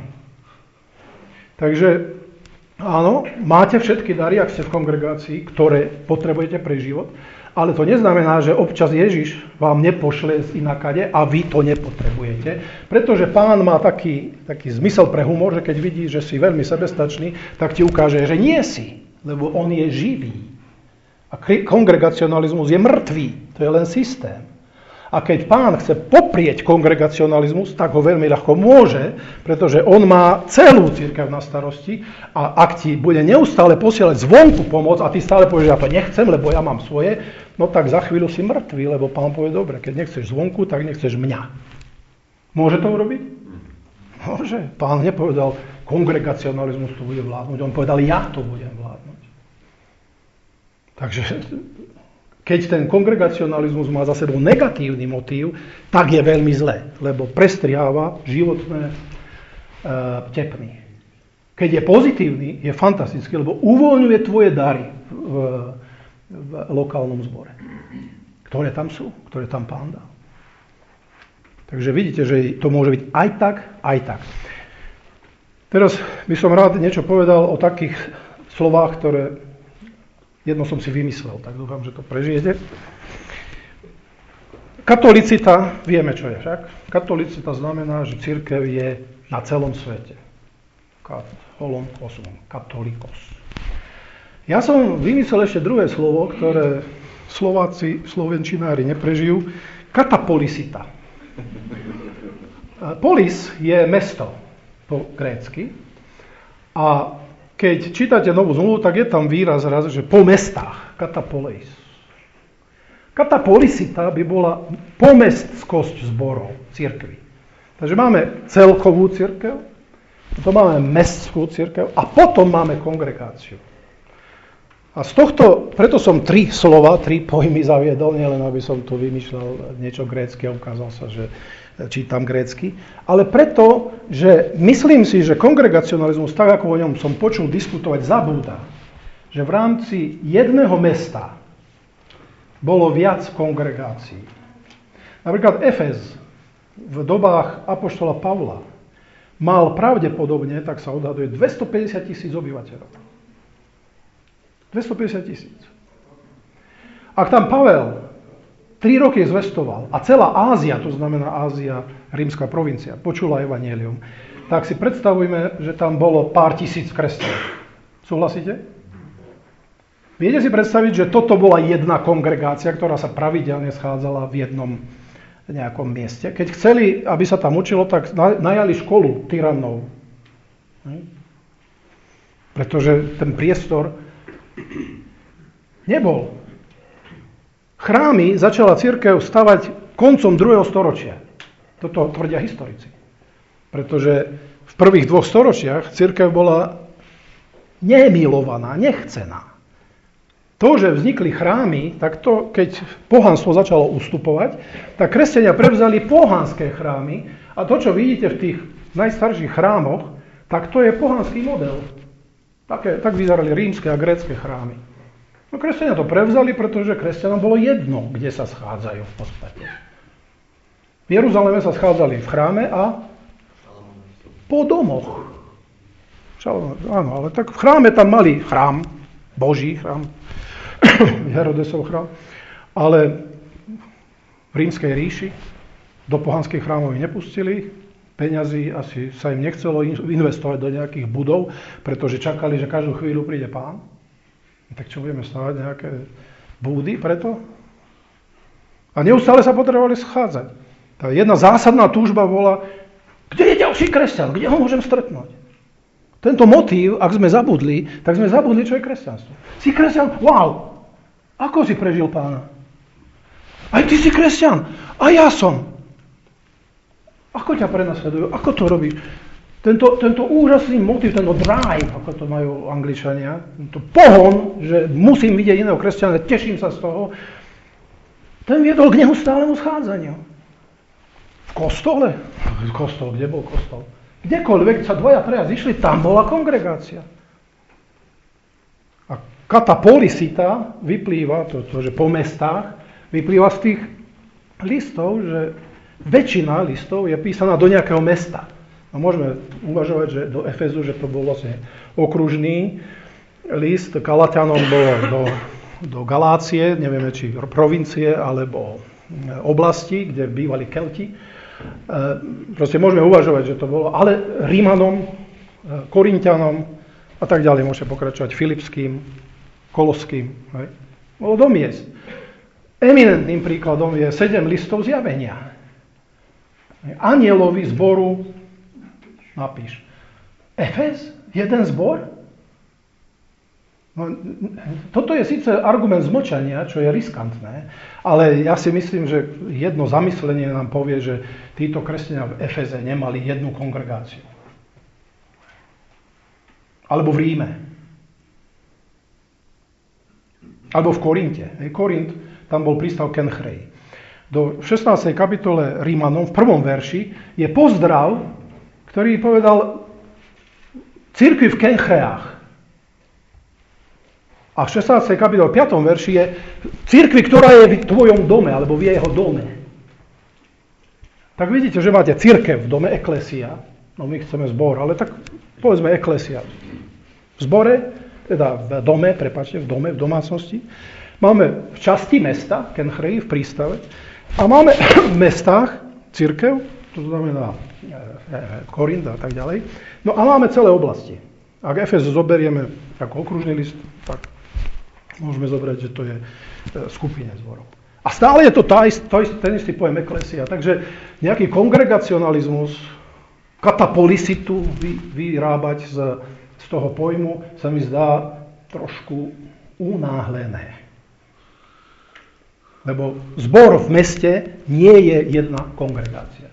Takže áno, máte všetky dary, ak ste v kongregácii, ktoré potrebujete pre život, ale to neznamená, že občas Ježiš vám nepošle z inakade a vy to nepotrebujete, pretože Pán má taký zmysel pre humor, že keď vidí, že si veľmi sebestačný, tak ti ukáže, že nie si, lebo on je živý. A kongregacionalizmus je mŕtvý, to je len systém. A keď Pán chce poprieť kongregacionalizmus, tak ho veľmi ľahko môže, pretože on má celú cirkev na starosti a ak ti bude neustále posielať zvonku pomoc a ty stále povieš, ja to nechcem, lebo ja mám svoje, no tak za chvíľu si mŕtvý, lebo Pán povie, dobre, keď nechceš zvonku, tak nechceš mňa. Môže to urobiť? Môže. Pán nepovedal, kongregacionalizmus to bude vládnuť, on povedal, ja to budem vládnuť. Takže keď ten kongregacionalizmus má za sebou negatívny motív, tak je veľmi zlé, lebo prestriháva životné tepny. Keď je pozitívny, je fantastický, lebo uvoľňuje tvoje dary v lokálnom zbore, ktoré tam sú, ktoré tam Pán dal. Takže vidíte, že to môže byť aj tak, aj tak. Teraz by som rád niečo povedal o takých slovách, ktoré jedno som si vymyslel, tak dúfam, že to prežijete. Katolicita, vieme, čo je však. Katolicita znamená, že cirkev je na celom svete. Holon kosmon, katolikos. Ja som vymyslel ešte druhé slovo, ktoré Slováci, slovenčinári neprežijú. Katapolisita. Polis je mesto po grécky a keď čítate Novú zmluvu, tak je tam výraz raz, že po mestách. Katapoleis. Katapolisita by bola pomestskosť zborov, cirkvi. Takže máme celkovú cirkev, potom máme mestskú cirkev a potom máme kongregáciu. A z tohto, preto som tri pojmy zaviedol, nielen aby som tu vymýšľal niečo grécke a ukázal sa, že čítam grécky, ale preto, že myslím si, že kongregacionalizmus, tak ako o ňom som počul diskutovať, zabúda, že v rámci jedného mesta bolo viac kongregácií. Napríklad Efez v dobách apoštola Pavla mal pravdepodobne, tak sa odhaduje, 250 000 obyvateľov. 250 000. Ak tam Pavel 3 roky zvestoval a celá Ázia, to znamená Ázia, rímska provincia, počula evanjelium, tak si predstavujme, že tam bolo pár tisíc kresťanov. Súhlasíte? Viete si predstaviť, že toto bola jedna kongregácia, ktorá sa pravidelne schádzala v jednom nejakom mieste. Keď chceli, aby sa tam učilo, tak najali školu tyranov. Pretože ten priestor nebol. Chrámy začala cirkev stavať koncom 2. storočia. Toto tvrdia historici. Pretože v prvých 2 storočiach cirkev bola nemilovaná, nechcená. To, že vznikli chrámy, tak to, keď pohanstvo začalo ustupovať, tak kresťania prevzali pohanské chrámy a to, čo vidíte v tých najstarších chrámoch, tak to je pohanský model. Tak vyzerali rímske a grécke chrámy. No kresťania to prevzali, pretože kresťanom bolo jedno, kde sa schádzajú v podstate. V Jeruzaleme sa schádzali v chráme a po domoch. Áno, ale tak v chráme tam mali chrám, Boží chrám, Herodesov chrám, ale v Rímskej ríši do pohanských chrámov ich nepustili, peňazí asi sa im nechcelo investovať do nejakých budov, pretože čakali, že každú chvíľu príde Pán. Tak čo budeme stavať nejaké búdy preto? A neustále sa potrebovali schádzať. Tá jedna zásadná túžba bola, kde je ďalší kresťan, kde ho môžem stretnúť? Tento motív, ak sme zabudli, tak sme zabudli, čo je kresťanstvo. Si kresťan? Wow! Ako si prežil Pána? Aj ty si kresťan? A ja som. Ako ťa prenasledujú? Ako to robíš? Tento úžasný motív, tento drive, ako to majú Angličania, tento pohon, že musím vidieť iného kresťana, teším sa z toho, ten viedol k neustálemu schádzaniu. V kostole? Kostol, kde bol kostol? Kdekoľvek sa dvaja traja zišli, tam bola kongregácia. A katapolisita vyplýva, to, že po mestách, vyplýva z tých listov, že väčšina listov je písaná do nejakého mesta. A môžeme uvažovať, že do Efezu, že to bol vlastne okružný list, Galatianom bolo do Galácie, nevieme, či provincie, alebo oblasti, kde bývali Kelti. Proste môžeme uvažovať, že to bolo, ale Rímanom, Korinťanom a tak ďalej, môžeme pokračovať, Filipským, Koloským. Hej. Bolo do miest. Eminentným príkladom je 7 listov zjavenia. Anjelovi zboru, napíš, Efez? Jeden zbor? No, toto je síce argument zmlčania, čo je riskantné, ale ja si myslím, že jedno zamyslenie nám povie, že títo kresťania v Efeze nemali jednu kongregáciu. Alebo v Ríme. Alebo v Korinte. Korint, tam bol prístav Kenchrej. Do 16. kapitole Rímanom, v 1. verši, je pozdrav, ktorý povedal cirkvi v Kenchreách. A v 16. kapitole 5. verši je cirkvi, ktorá je v tvojom dome, alebo v jeho dome. Tak vidíte, že máte cirkev v dome, eklesia. No my chceme zbor, ale tak povedzme eklesia. V zbore, teda v dome, v domácnosti. Máme v časti mesta, Kenchrej, v prístave. A máme v mestách cirkev, to znamená Korint a tak ďalej. No a máme celé oblasti. Ak Efez zoberieme ako okružný list, tak môžeme zobrať, že to je skupina zborov. A stále je to ten istý pojem eklesia. Takže nejaký kongregacionalizmus, katapolisitu vyrábať z toho pojmu sa mi zdá trošku unáhlené. Lebo zbor v meste nie je jedna kongregácia.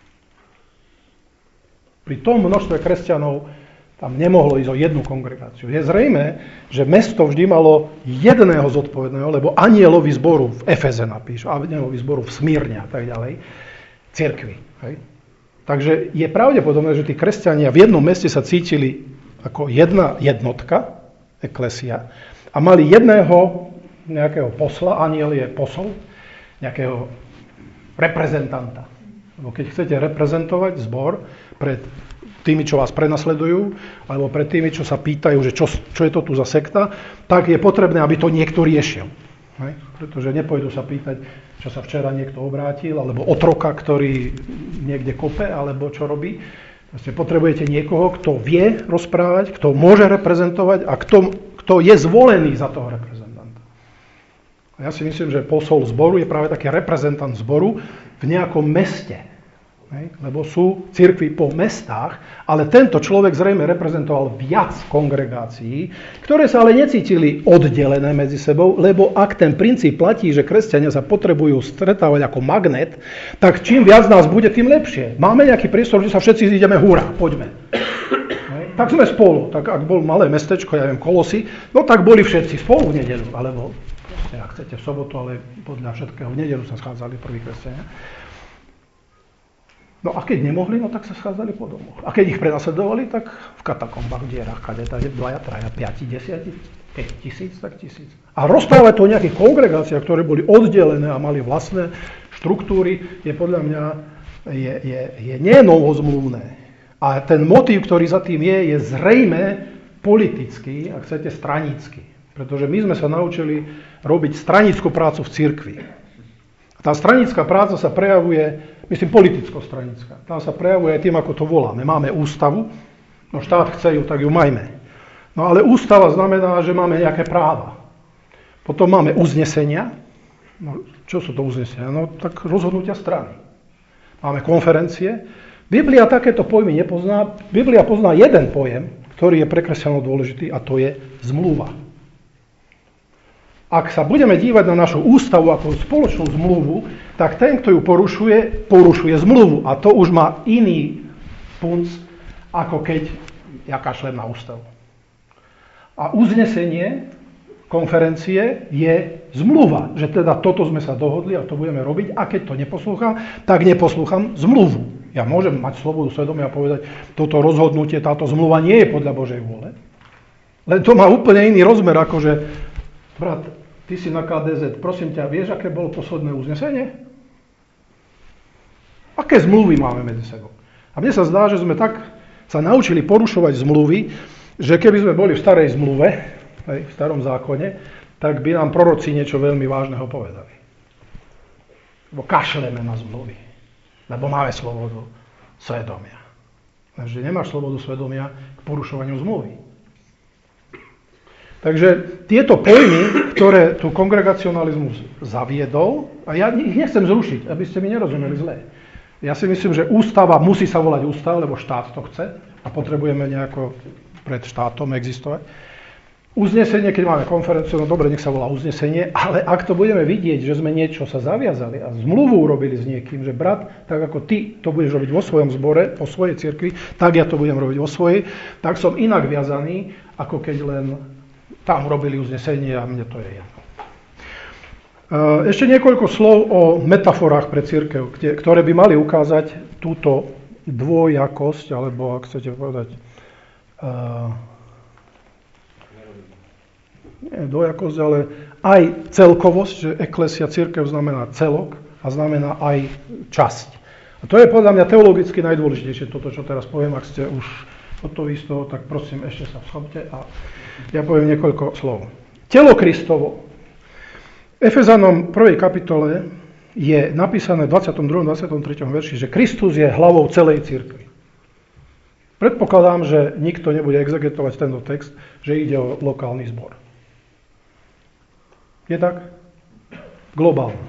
Pri tom množstve kresťanov tam nemohlo ísť o jednu kongregáciu. Je zrejmé, že mesto vždy malo jedného zodpovedného, lebo anielovi zboru v Efeze napíšu, anielovi zboru v Smírne a tak ďalej, cirkvi. Hej? Takže je pravdepodobné, že tí kresťania v jednom meste sa cítili ako jedna jednotka, eklesia, a mali jedného nejakého posla, aniel je posol, nejakého reprezentanta. Lebo keď chcete reprezentovať zbor pred tými, čo vás prenasledujú, alebo pred tými, čo sa pýtajú, že čo je to tu za sekta, tak je potrebné, aby to niekto riešil. Hej? Pretože nepôjdu sa pýtať, čo sa včera niekto obrátil, alebo otroka, ktorý niekde kope, alebo čo robí. Vlastne potrebujete niekoho, kto vie rozprávať, kto môže reprezentovať a kto je zvolený za toho reprezentanta. A ja si myslím, že posol zboru je práve taký reprezentant zboru v nejakom meste. Lebo sú cirkvi po mestách, ale tento človek zrejme reprezentoval viac kongregácií, ktoré sa ale necítili oddelené medzi sebou, lebo ak ten princíp platí, že kresťania sa potrebujú stretávať ako magnet, tak čím viac nás bude, tým lepšie. Máme nejaký priestor, že sa všetci ideme, hurá, poďme. Tak sme spolu. Tak ak bol malé mestečko, ja viem, Kolosy, no tak boli všetci spolu v nedeľu, alebo ak chcete v sobotu, ale podľa všetkého v nedeľu sa schádzali prví kresťania. No a keď nemohli, no tak sa schádzali po domoch. A keď ich prenasledovali, tak v katakombách, v dierach, kade, dvaja, traja, 5, 10, keď 1000, tak 1000. A rozprávať to o nejakých kongregáciách, ktoré boli oddelené a mali vlastné štruktúry, je podľa mňa je nie novozmluvné. A ten motív, ktorý za tým je zrejme politický, ak chcete, stranický. Pretože my sme sa naučili robiť stranickú prácu v cirkvi. A tá stranická práca sa prejavuje, myslím, politicko-stranická. Tá sa prejavuje aj tým, ako to voláme. Máme ústavu, no štát chce ju, tak ju majme. No ale ústava znamená, že máme nejaké práva. Potom máme uznesenia. No, čo sú to uznesenia? No tak rozhodnutia strany. Máme konferencie. Biblia takéto pojmy nepozná. Biblia pozná jeden pojem, ktorý je pre kresťanov dôležitý, a to je zmluva. Ak sa budeme dívať na našu ústavu ako spoločnú zmluvu, tak ten, kto ju porušuje zmluvu. A to už má iný punc, ako keď ja kašlem na ústavu. A uznesenie konferencie je zmluva, že teda toto sme sa dohodli a to budeme robiť, a keď to neposlúcham, tak neposlúcham zmluvu. Ja môžem mať slobodu svedomia a povedať, toto rozhodnutie, táto zmluva nie je podľa Božej vôle. Len to má úplne iný rozmer, ako že, brat, ty si na KDZ, prosím ťa, vieš, aké bolo posledné uznesenie? Aké zmluvy máme medzi sebou? A mne sa zdá, že sme tak sa naučili porušovať zmluvy, že keby sme boli v starej zmluve, v starom zákone, tak by nám proroci niečo veľmi vážneho povedali. Lebo kašleme na zmluvy. Lebo máme slobodu svedomia. Takže nemáš slobodu svedomia k porušovaniu zmluvy. Takže tieto pojmy, ktoré tu kongregacionalizmus zaviedol, a ja ich nechcem zrušiť, aby ste mi nerozumeli zle. Ja si myslím, že ústava musí sa volať ústava, lebo štát to chce a potrebujeme nejako pred štátom existovať. Uznesenie, keď máme konferenciu, no dobre, nech sa volá uznesenie, ale ak to budeme vidieť, že sme niečo sa zaviazali a zmluvu urobili s niekým, že brat, tak ako ty to budeš robiť vo svojom zbore, vo svojej cirkvi, tak ja to budem robiť vo svojej, tak som inak viazaný, ako keď len tam robili uznesenie a mne to je jedno. Ešte niekoľko slov o metaforách pre cirkev, ktoré by mali ukázať túto dvojakosť, alebo ak chcete povedať, nie dvojakosť, ale aj celkovosť, že eklesia, cirkev znamená celok a znamená aj časť. A to je podľa mňa teologicky najdôležitejšie, toto, čo teraz poviem. Ak ste už hotoví z toho, tak prosím, ešte sa schopte a ja poviem niekoľko slov. Telo Kristovo. Efezanom 1. kapitole je napísané v 22. 23. verši, že Kristus je hlavou celej cirkvi. Predpokladám, že nikto nebude exegetovať tento text, že ide o lokálny zbor. Je tak? Globálne.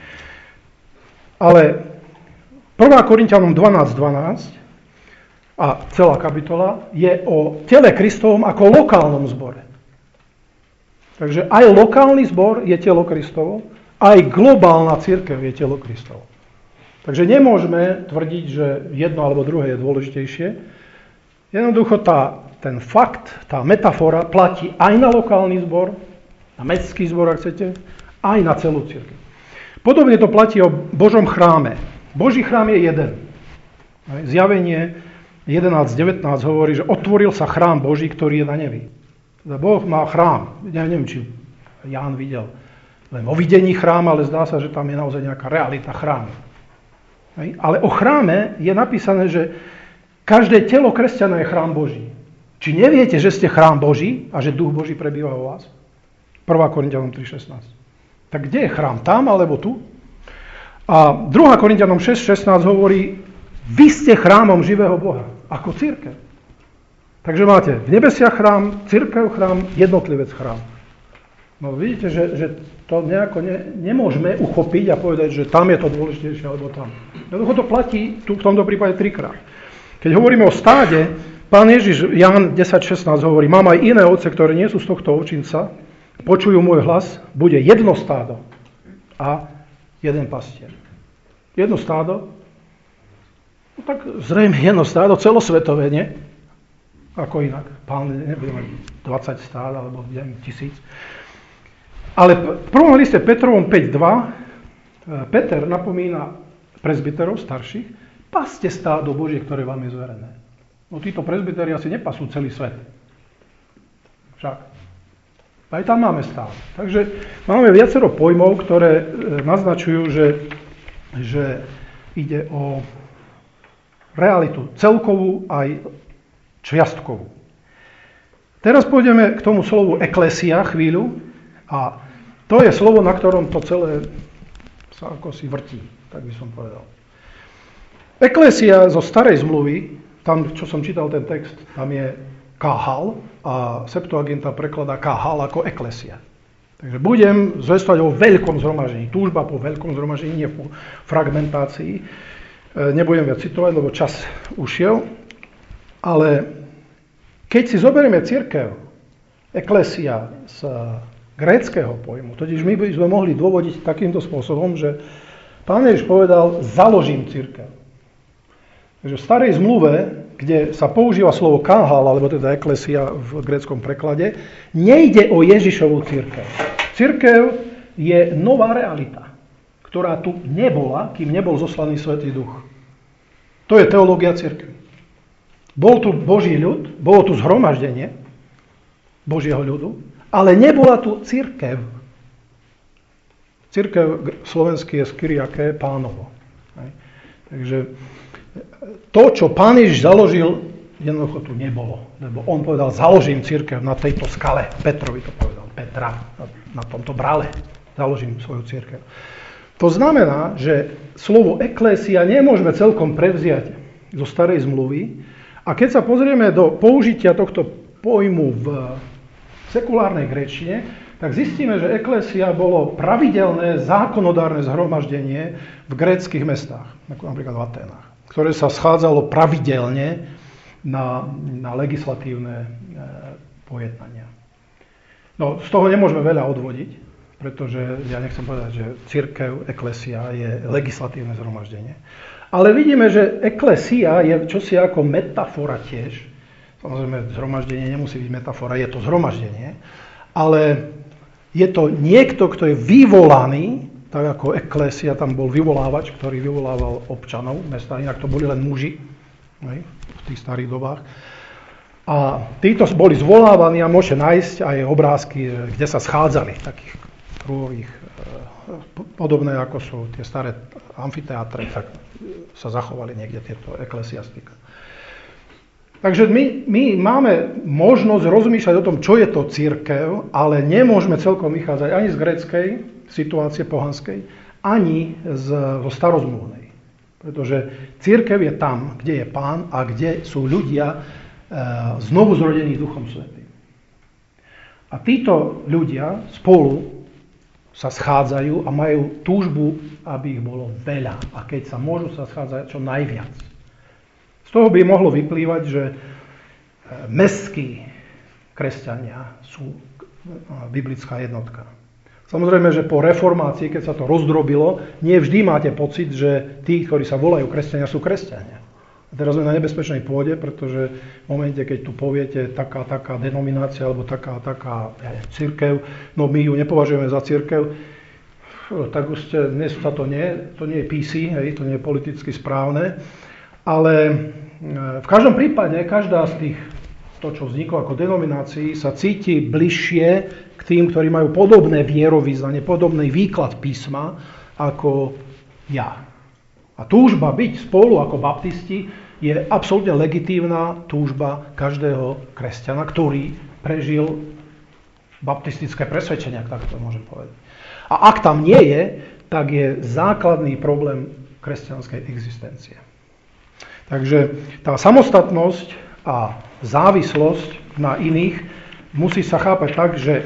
Ale 1. Korinťanom 12.12 a celá kapitola je o tele Kristovom ako lokálnom zbore. Takže aj lokálny zbor je telo Kristovo, aj globálna cirkev je telo Kristovo. Takže nemôžeme tvrdiť, že jedno alebo druhé je dôležitejšie. Jednoducho ten fakt, tá metafora platí aj na lokálny zbor, na mestský zbor, ak chcete, aj na celú cirkev. Podobne to platí o Božom chráme. Boží chrám je jeden. Zjavenie 11.19 hovorí, že otvoril sa chrám Boží, ktorý je na nebi. Teda Boh má chrám. Ja neviem, či Ján videl len o videní chrám, ale zdá sa, že tam je naozaj nejaká realita chrámu. Ale o chráme je napísané, že každé telo kresťana je chrám Boží. Či neviete, že ste chrám Boží a že Duch Boží prebýva vo vás? 1. Korinťanom 3.16. Tak kde je chrám? Tam alebo tu? A 2. Korinťanom 6.16 hovorí, vy ste chrámom živého Boha, ako cirkev. Takže máte v nebesiach chrám, cirkev chrám, jednotlivec chrám. No vidíte, že to nejako nemôžeme uchopiť a povedať, že tam je to dôležitejšie alebo tam. Jednoducho to platí tu v tomto prípade trikrát. Keď hovoríme o stáde, Pán Ježiš, Ján 10.16 hovorí, mám aj iné ovce, ktoré nie sú z tohto ovčinca, počujú môj hlas, bude jedno stádo a jeden pastier. Jedno stádo, no tak zrejme jedno stádo celosvetové, nie? Ako inak. Pán nebude mať 20 stád alebo 1000. Ale v prvom liste Petrovom 5.2 Peter napomína presbyterov starších, paste stádo Božie, ktoré vám je zverené. No títo presbytéri asi nepasú celý svet. Však. Aj tam máme stádo. Takže máme viacero pojmov, ktoré naznačujú, že ide o realitu celkovú aj čiastkovú. Teraz pôjdeme k tomu slovu eklesia chvíľu a to je slovo, na ktorom to celé sa ako si vrtí, tak by som povedal. Eklesia zo starej zmluvy, tam, čo som čítal ten text, tam je kahal a Septuaginta prekladá kahal ako eklesia. Takže budem zvestovať o veľkom zhromaždení. Túžba po veľkom zhromaždení, nie po fragmentácii. Nebudem viac citovať, lebo čas ušiel. Ale keď si zoberieme cirkev, eklesia z gréckeho pojmu, totiž my by sme mohli dôvodiť takýmto spôsobom, že Pán Ježiš povedal, založím cirkev. Takže v starej zmluve, kde sa používa slovo kahal, alebo teda eklesia v gréckom preklade, nejde o Ježišovú cirkev. Cirkev je nová realita, ktorá tu nebola, kým nebol zoslaný Svätý Duch. To je teológia cirkvi. Bol tu Boží ľud, bolo tu zhromaždenie Božieho ľudu, ale nebola tu cirkev. Cirkev slovenský je Kyriake Pánovo. Takže to, čo Pán Ježiš založil, jednoducho tu nebolo. Lebo on povedal, založím cirkev na tejto skale. Petrovi to povedal, Petra, na tomto brale. Založím svoju cirkev. To znamená, že slovo eklésia nemôžeme celkom prevziať zo starej zmluvy. A keď sa pozrieme do použitia tohto pojmu v sekulárnej gréčtine, tak zistíme, že eklésia bolo pravidelné zákonodárne zhromaždenie v gréckych mestách, ako napríklad v Aténach, ktoré sa schádzalo pravidelne na legislatívne pojednania. No, z toho nemôžeme veľa odvodiť, pretože ja nechcem povedať, že cirkev, eklesia je legislatívne zhromaždenie. Ale vidíme, že eklesia je čosi ako metafora tiež. Samozrejme, zhromaždenie nemusí byť metafora, je to zhromaždenie. Ale je to niekto, kto je vyvolaný, tak ako eklesia, tam bol vyvolávač, ktorý vyvolával občanov mesta, inak to boli len muži v tých starých dobách. A títo boli zvolávaní a môžete nájsť aj obrázky, kde sa schádzali, takých kruhových, podobné ako sú tie staré amfiteátre, tak sa zachovali niekde tieto eklesiastika. Takže my máme možnosť rozmýšľať o tom, čo je to cirkev, ale nemôžeme celkom vychádzať ani z gréckej situácie pohanskej, ani zo starozmluvnej. Pretože cirkev je tam, kde je Pán a kde sú ľudia znovu zrodení Duchom Svätým. A títo ľudia spolu sa schádzajú a majú túžbu, aby ich bolo veľa. A keď sa môžu sa schádzať čo najviac. Z toho by mohlo vyplývať, že mestskí kresťania sú biblická jednotka. Samozrejme, že po reformácii, keď sa to rozdrobilo, nie vždy máte pocit, že tí, ktorí sa volajú kresťania, sú kresťania. A teraz sme na nebezpečnej pôde, pretože v momente, keď tu poviete taká denominácia alebo taká cirkev, no my ju nepovažujeme za cirkev, tak už dnes to nie je PC, to nie je politicky správne, ale v každom prípade, každá z tých, to čo vzniklo ako denominácií, sa cíti bližšie k tým, ktorí majú podobné vierovyznanie, podobný výklad písma ako ja. A túžba byť spolu ako baptisti je absolútne legitívna túžba každého kresťana, ktorý prežil baptistické presvedčenia, tak to môžem povedať. A ak tam nie je, tak je základný problém kresťanskej existencie. Takže tá samostatnosť a závislosť na iných musí sa chápať tak, že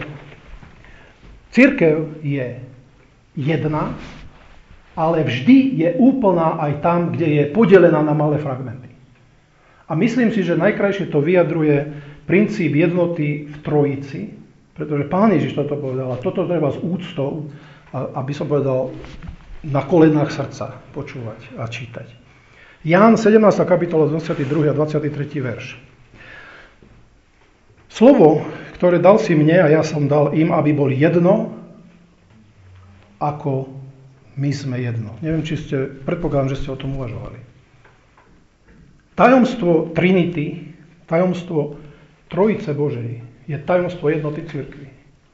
cirkev je jedna, ale vždy je úplná aj tam, kde je podelená na malé fragmenty. A myslím si, že najkrajšie to vyjadruje princíp jednoty v Trojici, pretože Pán Ježiš toto povedal a toto treba s úctou, aby som povedal, na kolenách srdca počúvať a čítať. Ján 17. kapitola 22. a 23. verš. Slovo, ktoré dal si mne a ja som dal im, aby boli jedno, ako my sme jedno. Neviem, predpokladám, že ste o tom uvažovali. Tajomstvo Trinity, tajomstvo Trojice Božej je tajomstvo jednoty cirkvi.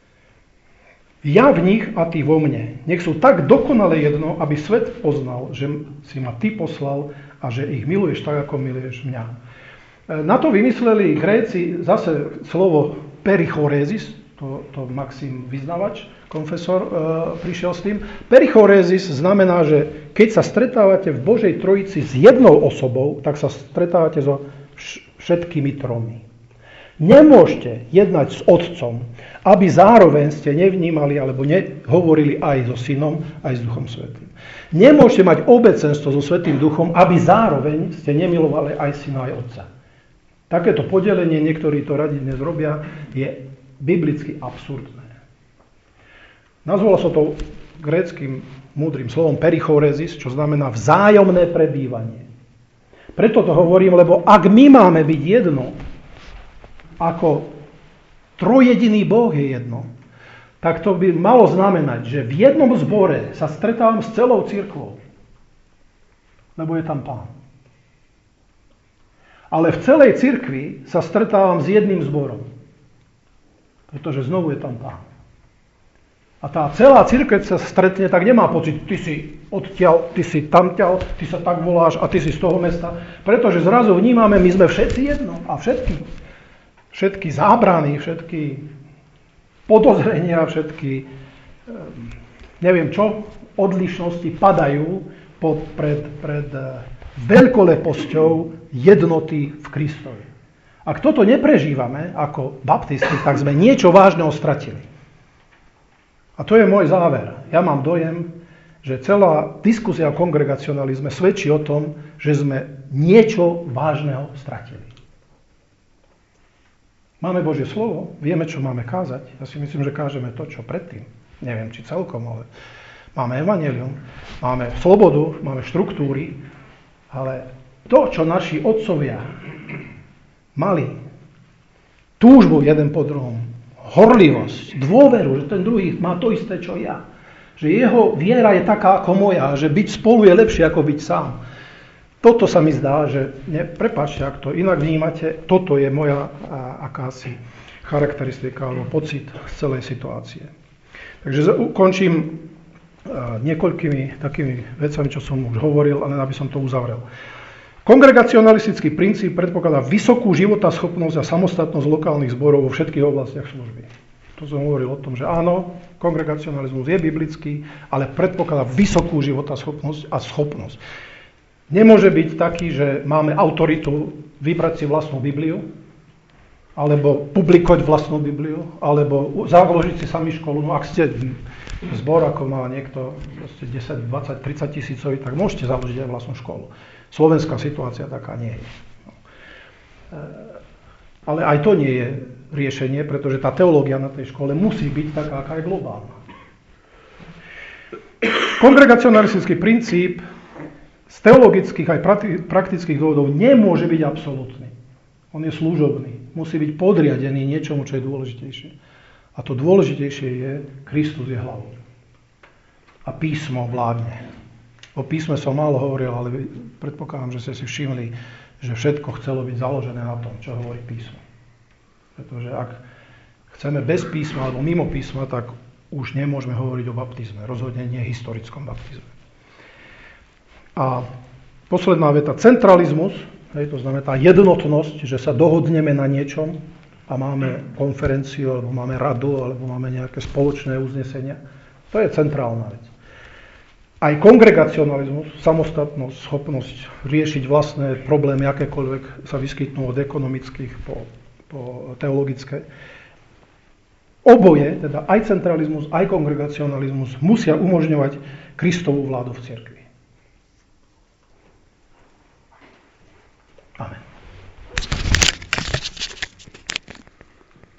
Ja v nich a ty vo mne. Nech sú tak dokonale jedno, aby svet poznal, že si ma ty poslal a že ich miluješ tak, ako miluješ mňa. Na to vymysleli Gréci zase slovo perichoresis, to Maxim Vyznavač, konfesor, prišiel s tým. Perichoresis znamená, že keď sa stretávate v Božej Trojici s jednou osobou, tak sa stretávate so všetkými tromi. Nemôžete jednať s Otcom, aby zároveň ste nevnímali alebo nehovorili aj so Synom, aj s Duchom Svätým. Nemôžete mať obecenstvo so Svätým Duchom, aby zároveň ste nemilovali aj Syna, aj Otca. Takéto podelenie, niektorí to radi dnes robia, je biblicky absurdné. Nazvalo sa to gréckym múdrym slovom perichoresis, čo znamená vzájomné prebývanie. Preto to hovorím, lebo ak my máme byť jedno, ako trojjediný Boh je jedno, tak to by malo znamenať, že v jednom zbore sa stretávam s celou cirkvou, lebo je tam Pán. Ale v celej cirkvi sa stretávam s jedným zborom, pretože znovu je tam Pán. A tá celá cirkev sa stretne, tak nemá pocit, ty si odtiaľ, ty si tamtiaľ, ty sa tak voláš a ty si z toho mesta, pretože zrazu vnímame, my sme všetci jedno a všetky zábrany, všetky podozrenia, všetky, neviem čo, odlišnosti padajú pred veľkoleposťou jednoty v Kristovi. Ak toto neprežívame ako baptisti, tak sme niečo vážneho stratili. A to je môj záver. Ja mám dojem, že celá diskusia o kongregacionalizme svedčí o tom, že sme niečo vážneho stratili. Máme Božie slovo, vieme, čo máme kázať. Ja si myslím, že kážeme to, čo predtým. Neviem, či celkom, ale máme evanjelium, máme slobodu, máme štruktúry, ale to, čo naši otcovia mali, túžbu jeden po druhom, horlivosť, dôveru, že ten druhý má to isté, čo ja. Že jeho viera je taká ako moja, že byť spolu je lepšie, ako byť sám. Toto sa mi zdá, že, prepáčte, ak to inak vnímate, toto je moja akási charakteristika alebo pocit z celej situácie. Takže ukončím niekoľkými takými vecami, čo som už hovoril, ale aby som to uzavrel. Kongregacionalistický princíp predpokladá vysokú životaschopnosť a samostatnosť lokálnych zborov vo všetkých oblastiach služby. Tu som hovoril o tom, že áno, kongregacionalizmus je biblický, ale predpokladá vysokú životaschopnosť a schopnosť. Nemôže byť taký, že máme autoritu vybrať si vlastnú Bibliu, alebo publikovať vlastnú Bibliu, alebo založiť si sami školu. No ak ste zbor, ako má niekto 10, 20, 30 tisícový, tak môžete založiť aj vlastnú školu. Slovenská situácia taká nie je. Ale aj to nie je riešenie, pretože tá teológia na tej škole musí byť taká, aká je globálna. Kongregacionalistický princíp z teologických aj praktických dôvodov nemôže byť absolútny. On je služobný. Musí byť podriadený niečomu, čo je dôležitejšie. A to dôležitejšie je, Kristus je hlavou. A písmo vládne. O písme som málo hovoril, ale predpokladám, že ste si všimli, že všetko chcelo byť založené na tom, čo hovorí písmo. Pretože ak chceme bez písma alebo mimo písma, tak už nemôžeme hovoriť o baptizme. Rozhodne nie historickom baptizme. A posledná veta, centralizmus, to znamená tá jednotnosť, že sa dohodneme na niečom a máme konferenciu, alebo máme radu, alebo máme nejaké spoločné uznesenia. To je centrálna vec. Aj kongregacionalizmus, samostatnosť, schopnosť riešiť vlastné problémy, akékoľvek sa vyskytnú od ekonomických po teologické. Oboje, teda aj centralizmus, aj kongregacionalizmus, musia umožňovať Kristovú vládu v cirkvi. Amen.